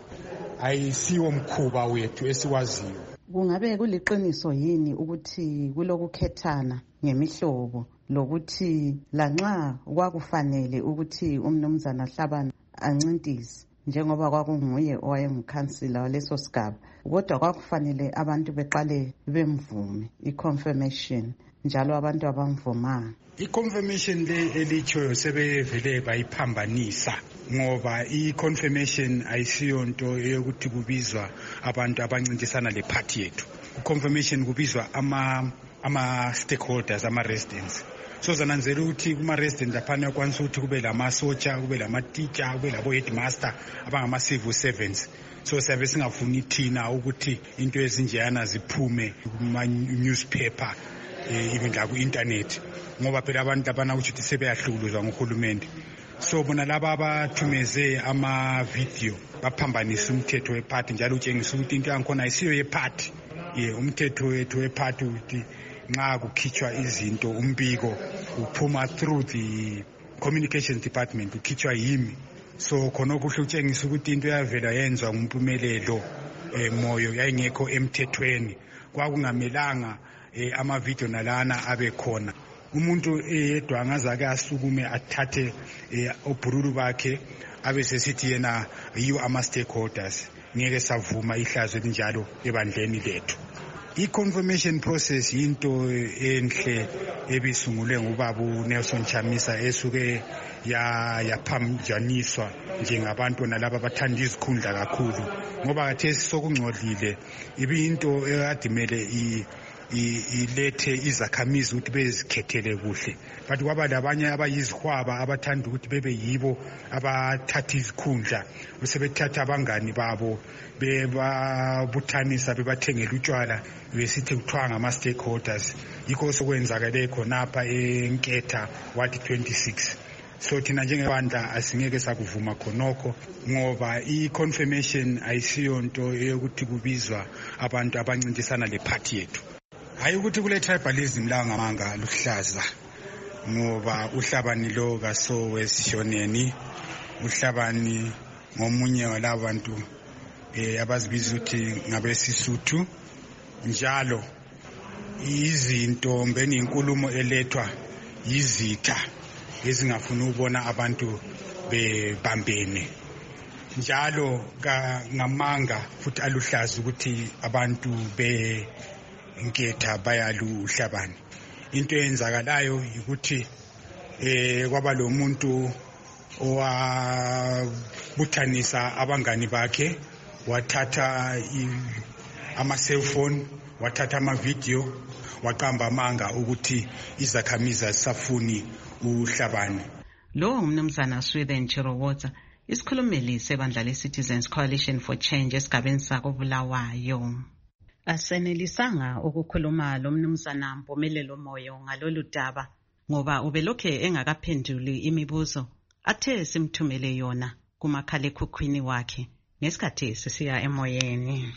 ayisiwo mkhuba wethu esiwaziyo. Kungabe kuliqiniso yini ukuthi kulokukhethana ngemihlobo lokuthi lanxa kwakufanele ukuthi umnumzana Mhlabane ancintise njengoba kwakunguye owayengukhansila waleso sigaba, kodwa kwakufanele abantu beqale bemvume i-confirmation njalo abantu abamvumanga? I-confirmation le elichoyo sebevele bayiphambanisa ngoba i-confirmation ayisiyo nto eyokuthi kubizwa abantu abancintisana le party yethu. Ku-confirmation kubizwa ama ama stakeholders, ama residents. So zananzela ukuthi kuma residents aphana kwanisa ukuthi kube lama socha, kube lama teacher, kube labo headmaster abangama civil servants. so siyabe singafuni thina ukuthi into ezinjeyana ziphume kuma-newspaper um even la ku-internet ngoba phela abantu abana ukuthi sebeyahlukuluzwa nguhulumende. So bona laba abathumeze ama-video baphambanisa umthetho wephathi njalo utshengisa ukuthi into yankhona ayisiyo yephathi. um umthetho wethu wephathi ukuthi nxa kukhitshwa izinto umbiko uphuma through the communications department ukhitshwa yimi. So khona kuhle utshengisa ukuthi into yavela yenzwa ngumpumelelo eh, moyo yayingekho emthethweni. Kwakungamelanga eh, ama-video nalana abe khona. Umuntu eyedwa angazake asukume athathe eh, obhururu bakhe abe sesithi yena yiwo ama-stakeholders. Ngeke savuma ihlazo elinjalo ebandleni lethu. I-confirmation process into enhle ebisungulwe ngubaba uNelson Chamisa esuke yaphamjaniswa njengabantu nalabo abathanda izikhundla kakhulu ngoba kathesi sokungcolile ibinto ekadimele ilethe izakhamizi ukuthi bezikhethele kuhle, but kwaba labanye abayizihwaba abathanda ukuthi bebe yibo abathatha izikhundla besebethatha abangani babo bebabuthanisa bebathengela utshwala besithi kuthiwa ngama-stakeholders. Yikho sokwenzakale khonapha eNketha Ward twenty-six. So thina njengebandla asingeke sakuvuma khonokho ngoba i-confirmation ayisiyo nto eyokuthi kubizwa abantu abancintisana le-party yethu. Hayi ukuthi kule tribalism la ngamanga luhlaza ngoba uhlabani lo kaso wesishoneni, uhlabani ngomunye walabantu eh abazibiza ukuthi ngabesisuthu, njalo izinto mbeni inkulumo elethwa yizitha ezingafuna ukubona abantu bebambene, njalo ngamanga futhi aluhlaza ukuthi abantu be Nketha bayaluhlabani. Into eyenzakalayo ukuthi eh kwaba lo muntu owabuthanisa abangani bakhe wathatha ama-cellphone, wathatha ama-video, waqamba amanga ukuthi izakhamizi zisafuni uhlabani. Lo umnumzana Swithen Chirowotsa, isikhulumeli sebandla le-Citizens Coalition for Change esigabeni sako Bulawayo. Asenelisanga ukukhuluma lo mnumzana Mpumelelo Moyo ngalolu daba ngoba ubelokhe engakaphenduli imibuzo athe simthumele yona kumakhalekhukhwini wakhe ngesikhathi sisiya emoyeni.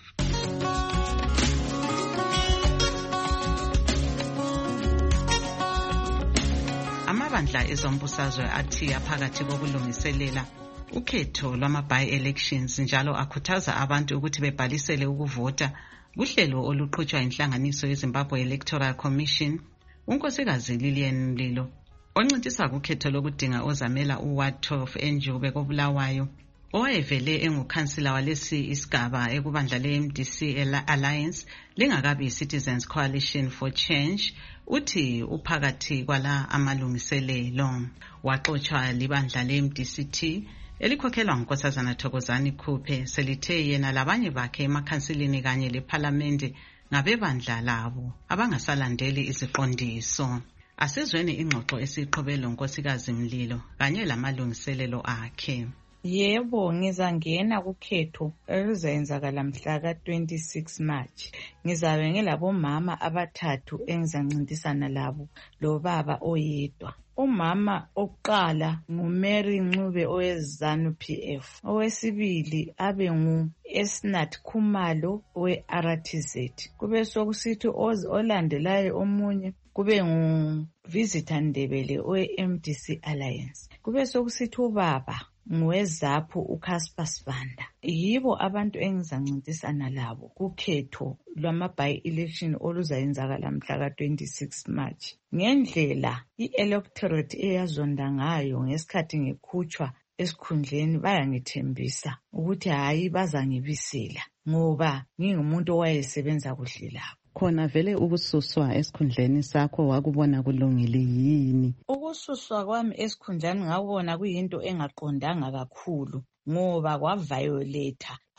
Amabandla ezombusazwe athi aphakathi kokulungiselela ukhetho lwama-by-elections njalo akhuthaza abantu ukuthi bebhalisele ukuvota kuhlelo oluqhutshwa inhlanganiso yeZimbabwe Electoral Commission. Unkosikazi Lilian Mlilo oncintisa kukhetho lokudinga ozamela uWard twelve eNjube koBulawayo owayevele engukhansila walesi isigaba ekubandla le-M D C Alliance lingakabi Citizens Coalition for Change, uthi uphakathi kwala amalungiselelo. Waxoxwa libandla le-M D C T elikhokhelwa ngunkosazana Thokozani Khuphe selithe yena labanye bakhe emakhansilini kanye lephalamende ngabebandla labo abangasalandeli iziqondiso. Asizweni ingxoxo esiqhubele unkosikazi Mlilo kanye lamalungiselelo akhe. Yebo, ngizangena kukhetho elizayenzakala mhla ka twenty-six March. Ngizabe ngilabomama abathathu engizancintisana labo lo baba oyedwa. Umama oqala nguMary Ncube oweZANU P F, owesibili abe ngu Esnat Khumalo we-R T Z, kube sokusithi olandelayo omunye kube ngu Visitor Ndebele owe-M D C Alliance, kube sokusithi ubaba ngwezapho uCasper Sibanda. Yibo abantu engizancintisana labo kukhetho lwama-by-election oluzayenzakala mhla ka twenty-six March. Ngendlela i-electorate eyazonda ngayo ngesikhathi ngikhutshwa esikhundleni bayangithembisa ukuthi hayi bazangibisela ngoba ngingumuntu owayesebenza kuhle labo. Khona vele ukususwa esikhundleni sakho wakubona kulungile yini? Ukususwa kwami esikhundleni ngakubona kuyinto engaqondanga kakhulu ngoba kwaviolate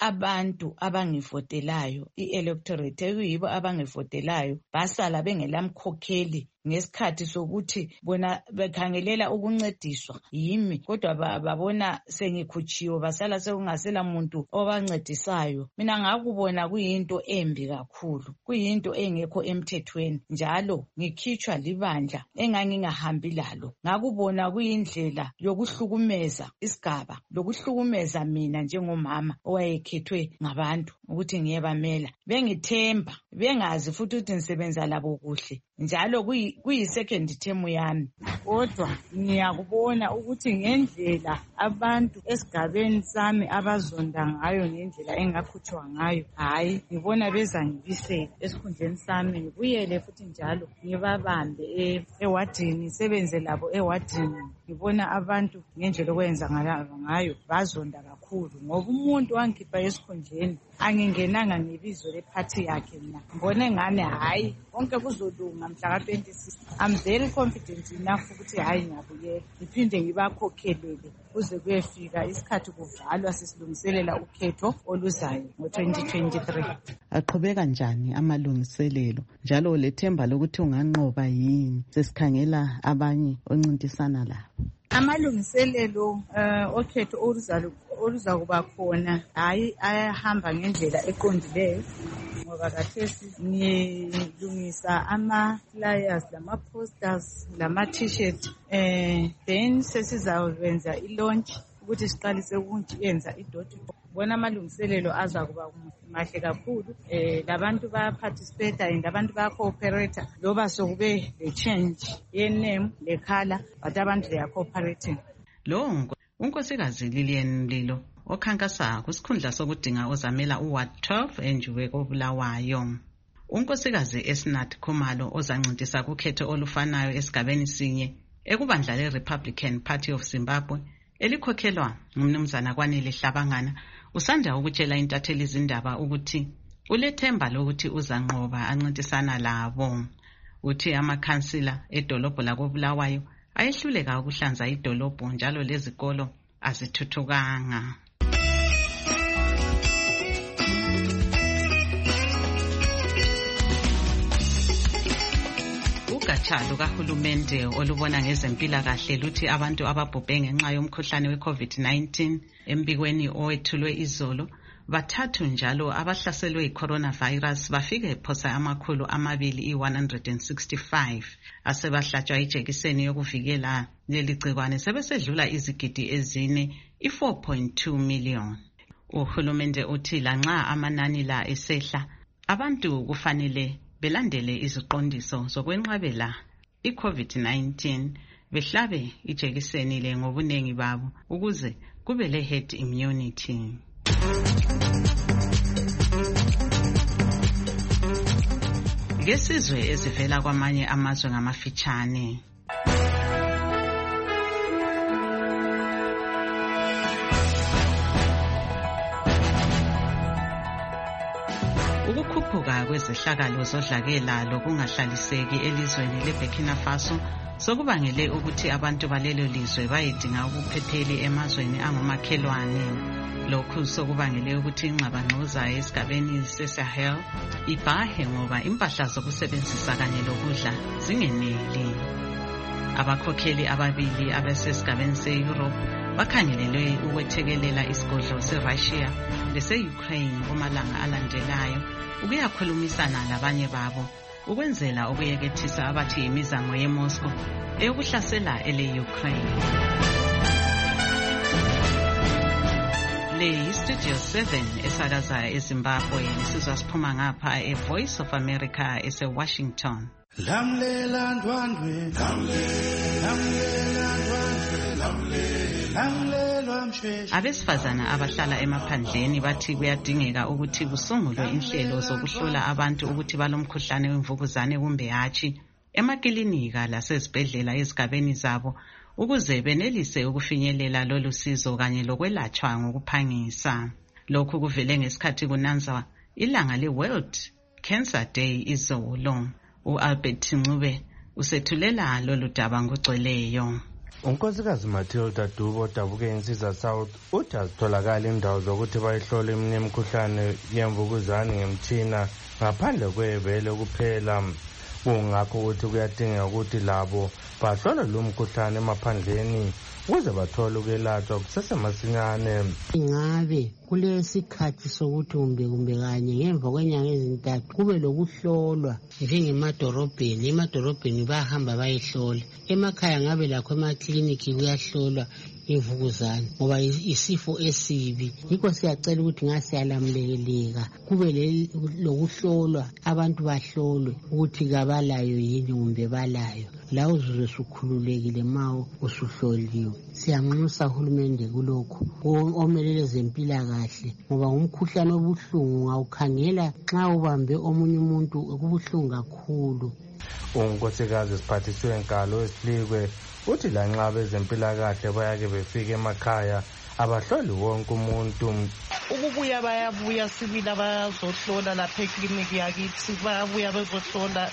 abantu abangivotelayo, i-electorate ekuyibo abangivotelayo, basala bengelamkhokheli ngesikhathi sokuthi bona bekhangelela ukuncediswa yimi, kodwa babona sengikhutshiwe basala sekungasela muntu obancedisayo. Mina ngakubona kuyinto embi kakhulu, kuyinto engekho emthethweni, njalo ngikhitshwa libandla engangingahambi lalo. Ngakubona kuyindlela yokuhlukumeza isigaba, lokuhlukumeza mina njengomama owayekhethwe ngabantu ukuthi ngiyebamela. Bengithemba, bengazi futhi ukuthi ngisebenza labo kuhle, njalo kuyi-second term yami. Kodwa ngiyakubona ukuthi ngendlela abantu esigabeni sami abazonda ngayo, ngendlela engakhutshwa ngayo, hayi, ngibona beza ngibisele esikhundleni sami, ngibuyele futhi njalo ngibabambe ewadini, ngisebenze labo ewadini. Ngibona abantu ngendlela okwenza ngayo bazonda kakhulu, ngoba umuntu wangikhipha esikhundleni angingenanga ngebizo lephathi yakhe. Mina ngibone ngane hayi konke kuzolunga mhla ka twenty-six. I'm very confident enough ukuthi hayi ngiyabuyela ngiphinde ngibakhokhelele kuze kuyefika isikhathi kuvalwa sesilungiselela ukhetho oluzayo ngo twenty twenty-three. Aqhubeka njani amalungiselelo, njalo lethemba lokuthi unganqoba yini sesikhangela abanye oncintisana labo? Amalungiselelo uh, okhetho oluza kuba khona hayi ayahamba ngendlela eqondileyo, ngoba kathesi ngilungisa ama-flyers lama-posters lama-t-shirt, eh then sesizawenza i-launch ukuthi siqalise ukuyenza idoti. Bona amalungiselelo aza kuba mahle kakhulu, eh labantu bayaparticipate and abantu bayacooperate, loba sokube le change yename le color, but abantu they are cooperating. Lo unkosikazi Lilian Mlilo okhankasa kusikhundla sokudinga ozamela uward twelve enjuwe koBulawayo. Unkosikazi Esnat Khumalo ozancintisa kukhetho olufanayo esigabeni sinye ekubandla le-Republican Party of Zimbabwe elikhokhelwa ngumnumzana Kwanele Hlabangana, usanda ukutshela intatheli izindaba ukuthi ulethemba lokuthi uzanqoba ancintisana labo. Uthi amakhansila edolobho lakoBulawayo ayehluleka ukuhlanza idolobho, njalo lezikolo azithuthukanga. Ugatsha lukahulumende olubona ngezempilakahle luthi abantu ababhubhe ngenxa yomkhuhlane we-COVID nineteen embikweni owethulwe izolo bathathu njalo abahlaselwe yi-coronavirus bafike phosa amakhulu amabili i-one hundred sixty-five asebahlatshwa ijekiseni yokuvikela leli gcikwane sebesedlula izigidi ezine i-four point two million. Uhulumende uthi lanxa amanani la esehla, abantu kufanele belandele iziqondiso zokwenqabela i-COVID nineteen, behlabe ijekiseni le ngobunengi babo ukuze kube le herd immunity. Ngesizwe ezivela kwamanye amazwe ngamafitshane. Ukukhuphuka kwezehlakalo zodlakela lokungahlaliseki elizweni leBurkina Faso sokubangele ukuthi abantu balelo lizwe bayedinga ukuphepheli emazweni angomakhelwane. Lokhu sokubangele ukuthi ingxabangxoza esigabeni seSahel ibhahe ngoba impahla zokusebenzisa kanye lokudla zingeneli. Abakhokheli ababili abasesigabeni se-Europe bakhangelelwe ukwethekelela isigodlo seRussia lese-Ukraine kumalanga alandelayo ukuyakhulumisana labanye babo ukwenzela ukuyekethisa abathi imizamo yeMoscow eyokuhlasela ele-Ukraine. Le yi-Studio seven esakaza eZimbabwe, nisizwa siphuma ngapha e-Voice of America ese-Washington. Lamlela ndwandwe, lamlela ndwandwe, lamlela mshweshwe. Abesifazana abahlala emaphandleni bathi kuyadingeka ukuthi kusungulwe inhlelo zokuhlola abantu ukuthi balomkhuhlane wemvukuzane kumbe hatshi emakilinika lasezibhedlela ezigabeni zabo ukuze benelise ukufinyelela lolu sizo kanye lokwelatshwa ngokuphangisa. Lokhu kuvele ngesikhathi kunanzwa ilanga le-World Cancer Day izolo. U-Albert Ncube usethulela lolu daba ngogcweleyo. unkosikazi Matilda Dubo dabuke insizwa South uthi azitholakala indawo zokuthi bayihlole eminye imikhuhlane yemvukuzane ngemtshina ngaphandle kwevele kuphela. Kungakho ukuthi kuyadingeka ukuthi labo bahlole lo mkhuhlane emaphandleni ukuze bathole ukwelatshwa kusesemasinyane. Ingabe kulesikhathi sokuthi kumbe kumbe kanye ngemva kwenyanga ezintathu kube lokuhlolwa njengemadorobheni. Emadorobheni bahamba bayihlola. Emakhaya ngabe lakho emakliniki kuyahlolwa imvukuzane ngoba isifo esibi. Yikho siyacela ukuthi ngasiyalamlekeleka kube lokuhlolwa, abantu bahlolwe ukuthi kabalayo yini kumbe balayo. La uzuzwe sukhululekile ma usuhloliwe. Siyamnxusa uhulumende kulokho omelele zempilakahle ngoba umkhuhlane obuhlungu ngawukhangela nxa ubambe omunye umuntu kubuhlungu kakhulu. Unkosikazi Siphathiswe Nkalo Wesihlikwe uthi lanxa bezempilakahle bayake befike emakhaya abahloli wonke umuntu. Ukubuya bayabuya sibili abazohlola lapha ekliniki yakithi, bayabuya bezohlola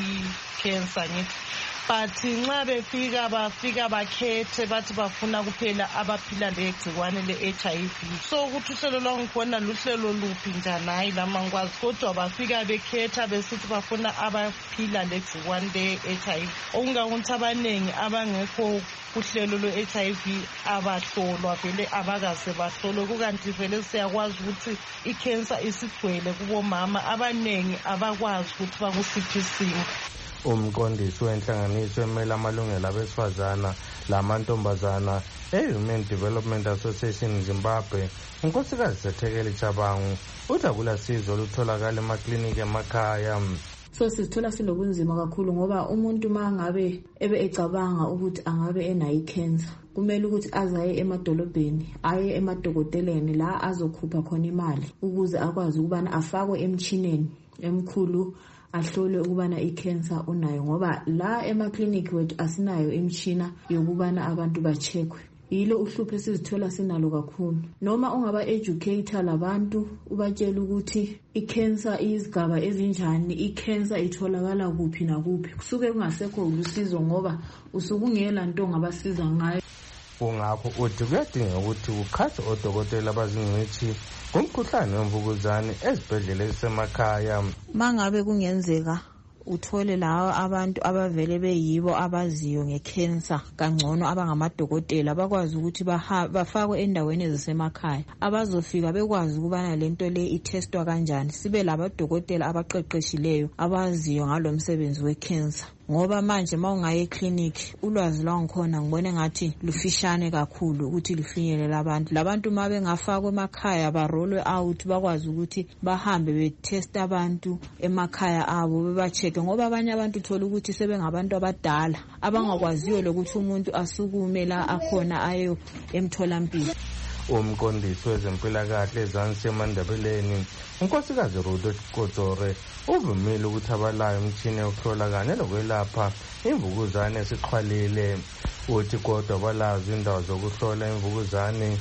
i-cancer ngithi. But nxa befika bafika bakhethe bathi bafuna kuphela abaphila legciwane le-H I V. So ukuthi uhlelo lwangikhona luhlelo luphi njani hayi lama ngikwazi, kodwa bafika bekhetha besithi bafuna abaphila legciwane le-H I V. Okungakuthi abaningi abangekho kuhlelo lwe-H I V abahlolwa vele abakaze bahlolwe, kukanti vele siyakwazi ukuthi i-cancer isigcwele kubomama abaningi abakwazi ukuthi bakusiphi isimo. Umqondisi wenhlanganiso emela amalungelo abesifazana lamantombazana e-Human Development Association Zimbabwe, unkosikazi Sethekeli Chabangu uthi akulasizo olutholakala emakliniki emakhaya. So sizithola sinobunzima kakhulu ngoba umuntu mangabe ebe ecabanga ukuthi angabe enayo i-cancer kumele ukuthi azaye emadolobheni aye emadokoteleni la azokhupha khona imali ukuze akwazi ukubana afakwe emchineni emkhulu ahlole ukubana i-cancer unayo, ngoba la emakliniki wethu asinayo imchina yokubana abantu bacheckwe. Yilo uhlupho sizithola sinalo kakhulu. Noma ungaba educator labantu ubatshela ukuthi i-cancer izigaba ezinjani, i-cancer itholakala kuphi na kuphi, kusuke kungasekho ulusizo ngoba usukungela nto ngabasiza ngayo. Kungakho uthi kuyadingeka ukuthi kukhathwe odokotela abazingcitshi kumkhuhlane wemvukuzane ezibhedlela ezisemakhaya. Mangabe kungenzeka uthole lawa abantu abavele beyibo abaziyo ngecancer kangcono abangamadokotela bakwazi ukuthi bafakwe endaweni ezisemakhaya abazofika bekwazi ukubana lento le itestwa kanjani, sibe labadokotela abaqeqeshileyo abaziyo ngalomsebenzi wecancer. Ngoba manje mawungaye eclinic ulwazi lwangikhona ngibone ngathi lufishane kakhulu ukuthi lufinyelele abantu. Labantu mabe ngafakwe emakhaya barolwe out bakwazi ukuthi bahambe betest abantu emakhaya abo bebacheke, ngoba abanye abantu uthola ukuthi sebengabantu abadala abangakwaziyo lokuthi umuntu asukume la akhona ayo emtholampilo. Umqondisi wezempilakahle eZansi eMandebeleni unkosikazi Rudo Kotsore uvumile ukuthi abalayo umtshini yokuhlola kanye lokwelapha imvukuzane esixhwalile. Uthi kodwa balazo indawo zokuhlola imvukuzane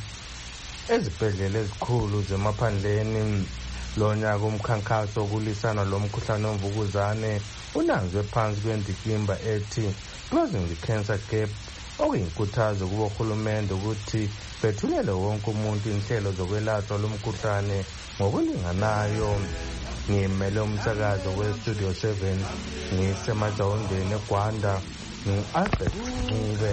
ezibhedlela ezikhulu zemaphandleni. Lo nyaka umkhankaso wokulisana lo mkhuhlane wemvukuzane unanzwe phansi kwendikimba ethi Closing the Cancer Gap, okuyinkuthazo kubo uhulumende ukuthi bethulele wonke umuntu inhlelo zokwelatshwa lomkhuhlane ngokulinganayo. Ngimele umsakazo we-Studio seven ngisemajawondeni eGwanda, ngu-Albert Ncube.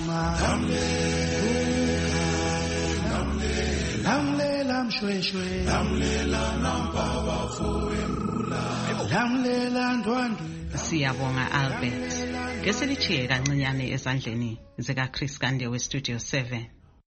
Lamlela mshweshwe, lamlela nampaba fuembula, lamlela ndwandwe. Siyabonga Albert. Ngeselichiye kancinyane ezandleni zika Chris Kande we-Studio seven.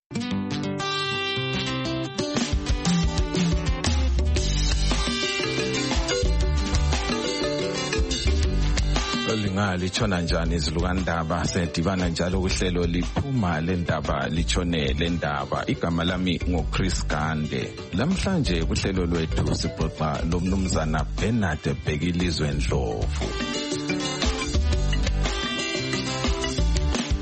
Linga lichona njani izilukandaba sedibana njalo kuhlelo liphuma lendaba lichone lendaba. Igama lami ngoChris Kande. Lamhlanje kuhlelo lwethu sibhoxa lomnumzana Bernard Bhekilizwe Ndlovu.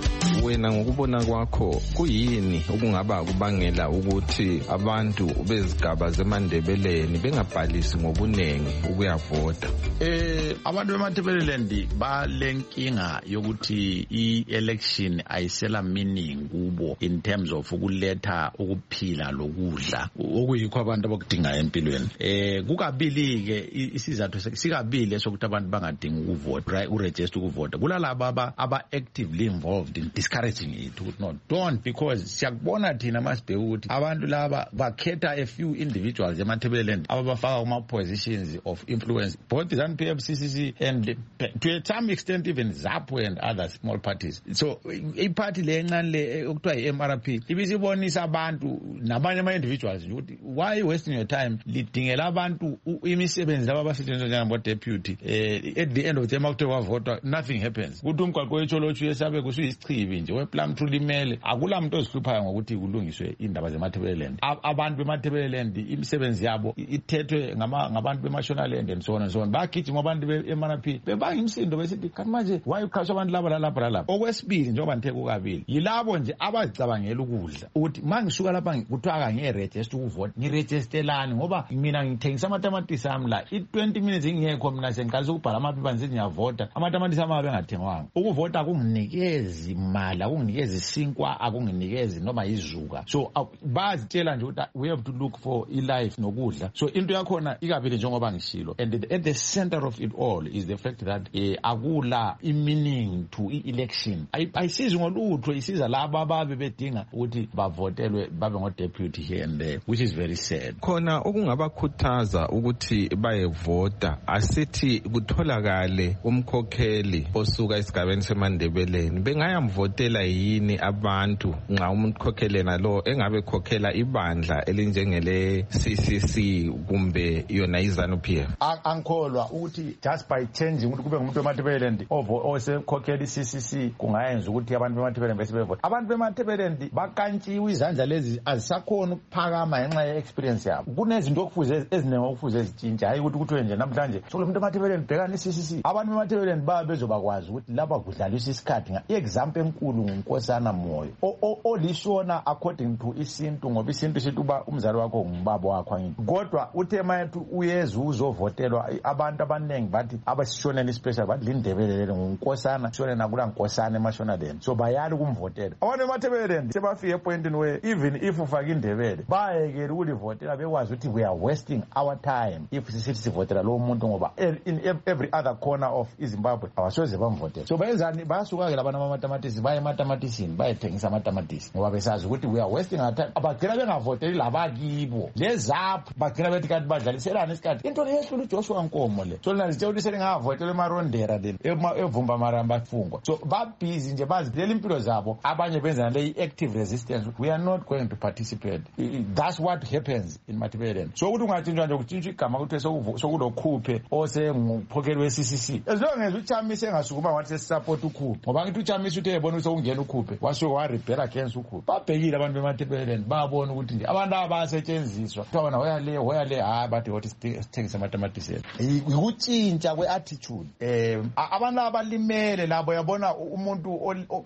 wena ngokubona kwakho kuyini okungaba kubangela ukuthi abantu bezigaba zeMandebeleni bengabhalisi ngobunengi ukuyavota? Eh abantu beMandebeleland balenkinga yokuthi i-election ayisela meaning kubo in terms of ukuletha ukuphila lokudla okuyikho abantu abakudinga empilweni. Eh kukabili ke isizathu sikabili sokuthi abantu bangadingi ukuvota uregister ukuvota. Kulalaba aba actively involved in discouraging it. No, don't, because siyakubona thina masibheka ukuthi abantu laba bakhetha a few individuals eMandebeleland ababafaka kuma positions of influence, both the P F C C C and to some extent even ZAPU and other small parties. So iparty le encane le okuthiwa i-M R P ibisibonisa abantu nabanye ama individuals ukuthi why wasting your time lidingela abantu imisebenzi laba abasetshenziswa njengabo deputy. eh at the end of the day makuthiwa votwa nothing happens. Kuthi umgwaqo wetsholotshu yesabe kusuyisichibi nje weplam through limele akula muntu ozihluphayo ngokuthi kulungiswe indaba zeMandebeleland. Abantu beMandebeleland imisebenzi yabo ithethwe ngabantu beMashonaland and so on and so on. Bagijima abantu be-M R P bebanga imisindo besithi kanti manje why ukhashwa abantu laba lalapha lalapha. Okwesibili njengoba ngithe kukabili yilabo nje abazicabangela ukudla ukuthi mangisuka lapha kuthiwa kangiregister ukuvota ngiregisterlani ngoba mina ngithengisa amatamatisi ami la i-twenty minutes ingekho mina sengiqalisa ukubhala amaphepha ngithi ngiyavota amatamatisi ami abengathengwanga. Ukuvota akunginikezi imali akunginikezi isinkwa akunginikezi noma izuka. So uh, bazitshela nje ukuthi we have to look for i-life nokudla. So into yakhona ikabili njengoba ngishilo, and at the center of it all is the fact that eh, akula i-meaning to i-election. Ayisizi ngolutho isiza laba ababe bedinga ukuthi bavotelwe babe ngo-deputy here and there, which is very sad. Khona okungabakhuthaza ukuthi bayevota asithi kutholakale umkhokheli osuka esigabeni seMandebeleni bengayamvotela yini abantu nxa umkhokheli nalo engabe khokhela ibandla elinjengele C C C kumbe yona iZANU-P F? Angikholwa ukuthi just by changing ukuthi kube ngumuntu weMandebeleland osekhokhela i-C C C kungayenza ukuthi abantu beMandebeleland bese bevota. Abantu beMandebeleland bakantshiwe izandla lezi azisakhona ukuphakama ngenxa ye-experience yabo. Kunezinto okufuze eziningi okufuze ezitshintsha hayi ukuthi kuthiwe nje namhlanje solo umuntu weMandebeleland bhekana i-C C C. Abantu beMandebeleland baba bezobakwazi ukuthi laba kudlaliswa isikhathi. I-example enkulu nguNkosana Moyo olishona according to isintu ngoba isintu sithi uba umzali wakho ngubaba wakho angithi. Kodwa uthema yethu uyeza uzovotelwa abantu abaningi bathi abasishonela ispecial bathi lindebelele nguNkosana shone nakula Nkosana eMashonaland. So bayali kumvotela. Abantu beMandebeleland sebafike epointini where even if ufaka indebele bayekela ukulivotela bekwazi ukuthi we are wasting our time if sisithi sivotela lo muntu ngoba in every other corner of iZimbabwe abasoze bamvotela. So bayenzani bayasuka ke labantu amatamatisi baye ematamatisi bayethengisa amatamatisi ngoba besazi ukuthi we are wasting our time. Abagcina bengavoteli labakibo lezaphu bagcina bethi kanti badlaliselana isikhathi. Into leyehlula uJoshua Nkomo le so lina lithe ukuthi selingavotela emarondera le evumba maramba fungwa. So ba busy nje bazilela impilo zabo abanye benza le active resistance. We are not going to participate. That's what happens in Mandebeleland. So ukuthi ungatshintshwa nje ukutshintshwa igama ukuthi sokulokhuphe ose nguphokheli we-C C C as long as uChamisa engasukuma wathi support ukhuphe ngoba ngithi uChamisa uthe ebona ukuthi ungena ukhuphe wasuka wa rebel against ukhuphe. Babhekile abantu beMandebeleland babona ukuthi nje abantu abasetshenziswa kuthiwa bona hoya le hoya le hayi bathi wothi sithengisa amatamatisi. Ukutshintsha kwe-attitude eh abantu abalimele labo yabona umuntu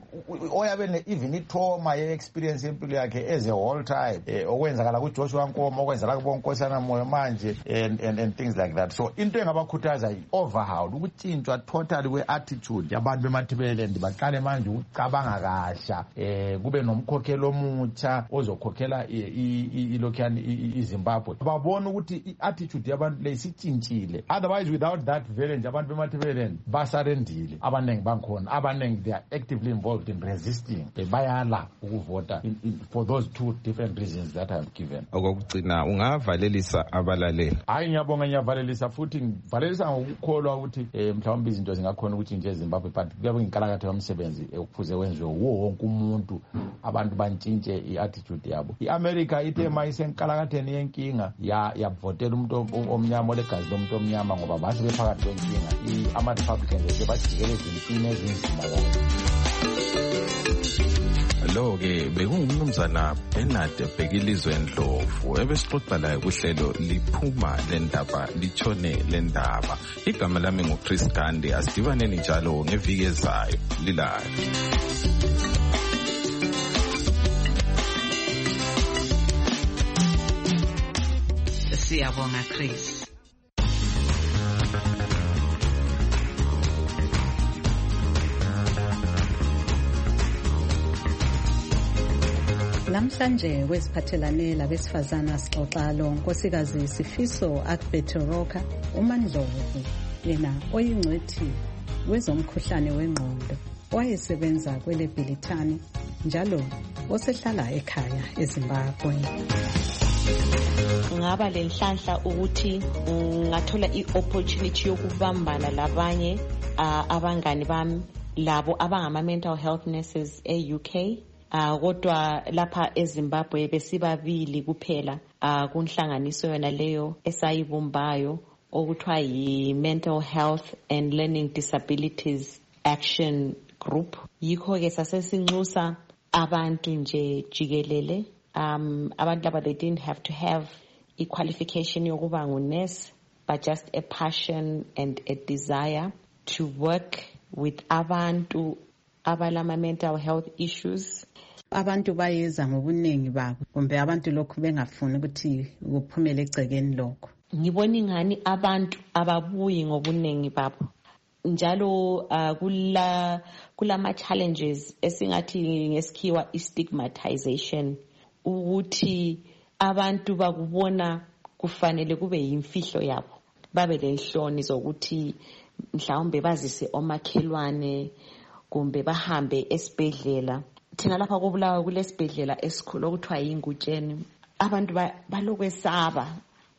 oyabe ne even itrauma ye-experience empilo yakhe as a whole time eh okwenzakala kuJoshua Nkomo okwenzakala kuBonkosana Moyo manje and, and and things like that. So into engabakhuthaza i-overhaul ukutshintshwa totally kwe-attitude yabantu beMandebeleland baqale manje ucabanga kahla eh kube nomkhokheli omutsha ozokhokhela ilokhani iZimbabwe babona ukuthi i-attitude yabantu leyisitshintshile. Otherwise without that village abantu beMandebeleland basarendile abaningi bankhona abaningi they are actively involved in resisting bayala ukuvota for those two different reasons that I have given. Okugcina ungavalelisa abalaleli? Hayi ngiyabonga ngiyavalelisa futhi ngivalelisa ngokukholwa ukuthi mhlawumbe izinto zingakhona ukuthi nje eZimbabwe but kuyabe inkalakatha yomsebenzi ekufuze wenziwe wo wonke umuntu abantu bantshintshe i-attitude yabo. I-America ithe mayisenkalakatheni yenkinga yavotela umuntu omnyama olegazi lomuntu omnyama ngoba basi bephakathi kwenkinga ama-Republicans sebajikele ezimpini ezinzima kakhulu. Lo-ke bekungumnumzana Bernard Bhekilizwe Ndlovu ebesixoxa laye kuhlelo liphuma lendaba litshone lendaba. Igama lami nguChris Gande. Asidibaneni njalo ngeviki ezayo lilali. Siyabonga Chris. Lamhlanje kwesiphathelane labesifazana sixoxa lo nkosikazi Sifiso Akbetoroka uMandlovu, yena oyingcwethi wezomkhuhlane wengqondo wayesebenza kwele Bhilithani njalo osehlala ekhaya eZimbabwe. Ngaba lenhlanhla ukuthi ngathola i-opportunity yokubambana labanye abangani bami labo abangama mental health nurses e-U K. Uh, kodwa lapha eZimbabwe besibabili kuphela uh, kunhlanganiso yona leyo esayibumbayo okuthiwa yi-Mental Health and Learning Disabilities Action Group. Yikho ke sasesinxusa abantu nje jikelele, um, abantu laba they didn't have to have i-qualification yokuba ngu-nurse, but just a passion and a desire to work with abantu abalama mental health issues. Abantu bayeza ngobuningi babo kumbe abantu lokhu bengafuni ukuthi kuphumele egcekeni lokho. Ngibona ingani abantu ababuyi ngobuningi babo njalo uh, kula kulama challenges esingathi ngesikhiwa i-stigmatization, ukuthi abantu bakubona kufanele kube yimfihlo yabo, babe lenhloni zokuthi mhlawumbe bazise omakhelwane kumbe bahambe esibhedlela. Thina lapha kobulawa kulesibhedlela esikhulu okuthiwa yingutsheni, abantu balokwesaba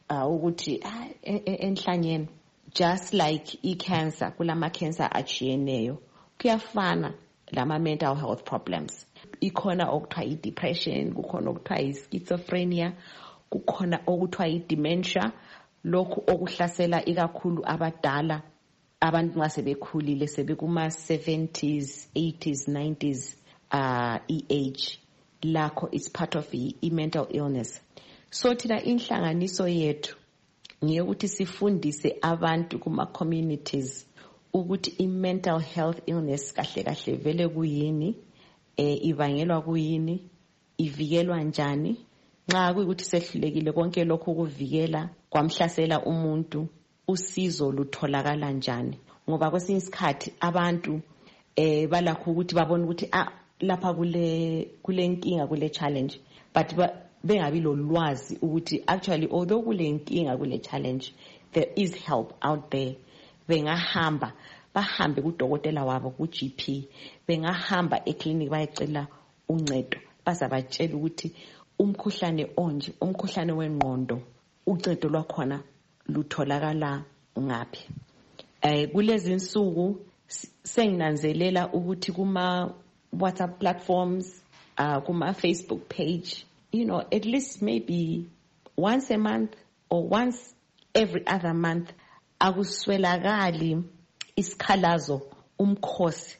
ukuthi enhlanyeni just like i-cancer, kulama cancer achiyeneyo kuyafana lama mental health problems. Ikhona okuthiwa i-depression, kukhona okuthiwa i-schizophrenia, kukhona okuthiwa i-dementia, lokhu okuhlasela ikakhulu abadala, abantu nxa sebekhulile sebekuma seventies, eighties, nineties uh e-age lakho is part of i-mental illness. So thina inhlanganiso yethu ngiyokuthi sifundise abantu kuma communities ukuthi i-mental health illness kahle kahle vele kuyini, eh ibangelwa kuyini, ivikelwa njani, nxa kuyikuthi sehlulekile konke lokho kuvikela kwamhlasela umuntu, usizo lutholakala njani. Ngoba kwesinye isikhathi abantu eh balakho ukuthi babone ukuthi ah lapha kule kule nkinga kule challenge, but bengabi lolwazi ukuthi actually although kule nkinga kule challenge there is help out there. Bengahamba bahambe kudokotela wabo ku G P, bengahamba eclinic bayecela uncedo, bazabatshela ukuthi umkhuhlane onje, umkhuhlane wengqondo, uncedo lwakhona lutholakala ngaphi. Eh kulezi insuku senginanzelela ukuthi kuma WhatsApp platforms, uh, kuma Facebook page, you know, at least maybe once a month or once every other month, akuswelakali isikhalazo umkhosi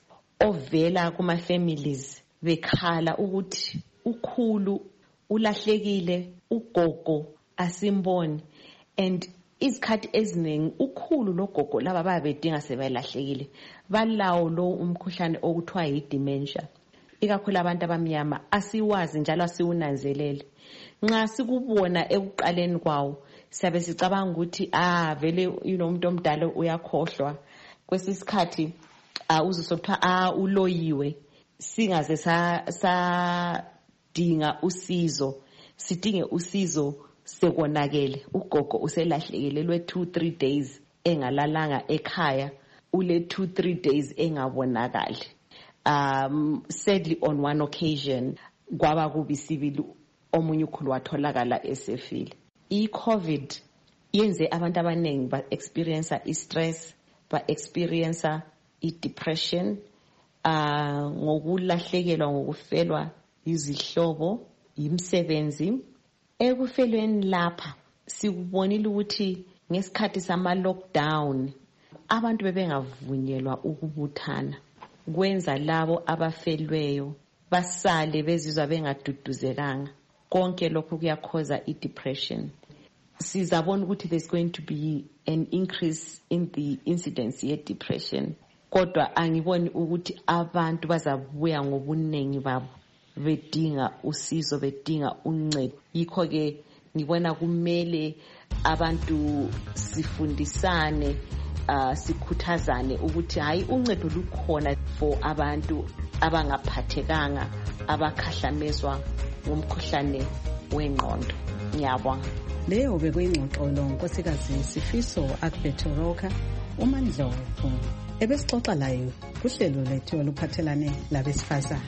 ovela kuma families bekhala ukuthi ukhulu ulahlekile, ugogo asimboni, and izikhathi eziningi ukhulu logogo laba babedinga sebelahlekile balawo lo umkhuhlane okuthiwa yi-dementia. Ikakhulu abantu abamnyama asiwazi njalo asiwunanzelele. Nxa sikubona ekuqaleni kwawo siyabe sicabanga ukuthi ah vele you know umuntu omdala uyakhohlwa. Kwesisikhathi ah uzosotha ah uloyiwe, singaze sa sa dinga usizo, sidinge usizo sekonakele. Ugogo uselahlekile lwe two three days engalalanga ekhaya, ule two three days engabonakali. Um sadly on one occasion kwaba kubi sibili, omunye ukhulu watholakala esefile. I-COVID yenze abantu abaningi ba experience i-stress, ba experience i-depression, uh ngokulahlekelwa, ngokufelwa izihlobo, imsebenzi. Ekufelweni lapha sikubonile ukuthi ngesikhathi sama lockdown abantu bebengavunyelwa ukubuthana, kwenza labo abafelweyo basale bezizwa bengaduduzekanga. Konke lokho kuyakhoza i-depression. Sizabona ukuthi there's going to be an increase in the incidence ye depression, kodwa angiboni ukuthi abantu bazabuya ngobuningi babo bedinga usizo, bedinga uncedo. Yikho ke ngibona kumele abantu sifundisane uh, sikhuthazane ukuthi hayi uncedo lukhona for abantu abangaphathekanga abakhahlamezwa ngumkhuhlane wengqondo. Ngiyabonga. Leyo bekuyingxoxolo nkosikazi Sifiso Akbetoroka uMandlovu ebesixoxa layo kuhlelo lethu oluphathelane labesifazane.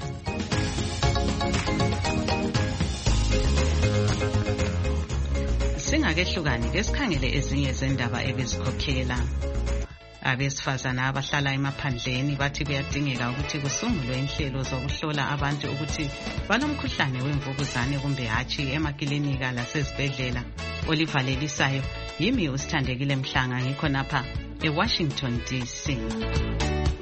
Singakehlukani ke sikhangele ezinye zendaba ebezikhokhela abesifazana abahlala emaphandleni bathi kuyadingeka ukuthi kusungulwe inhlelo zokuhlola abantu ukuthi banomkhuhlane wemvukuzane kumbe hatshi emakilinika lasezibhedlela. Olivalelisayo yimi uSithandekile Mhlanga ngikho napha eWashington D C.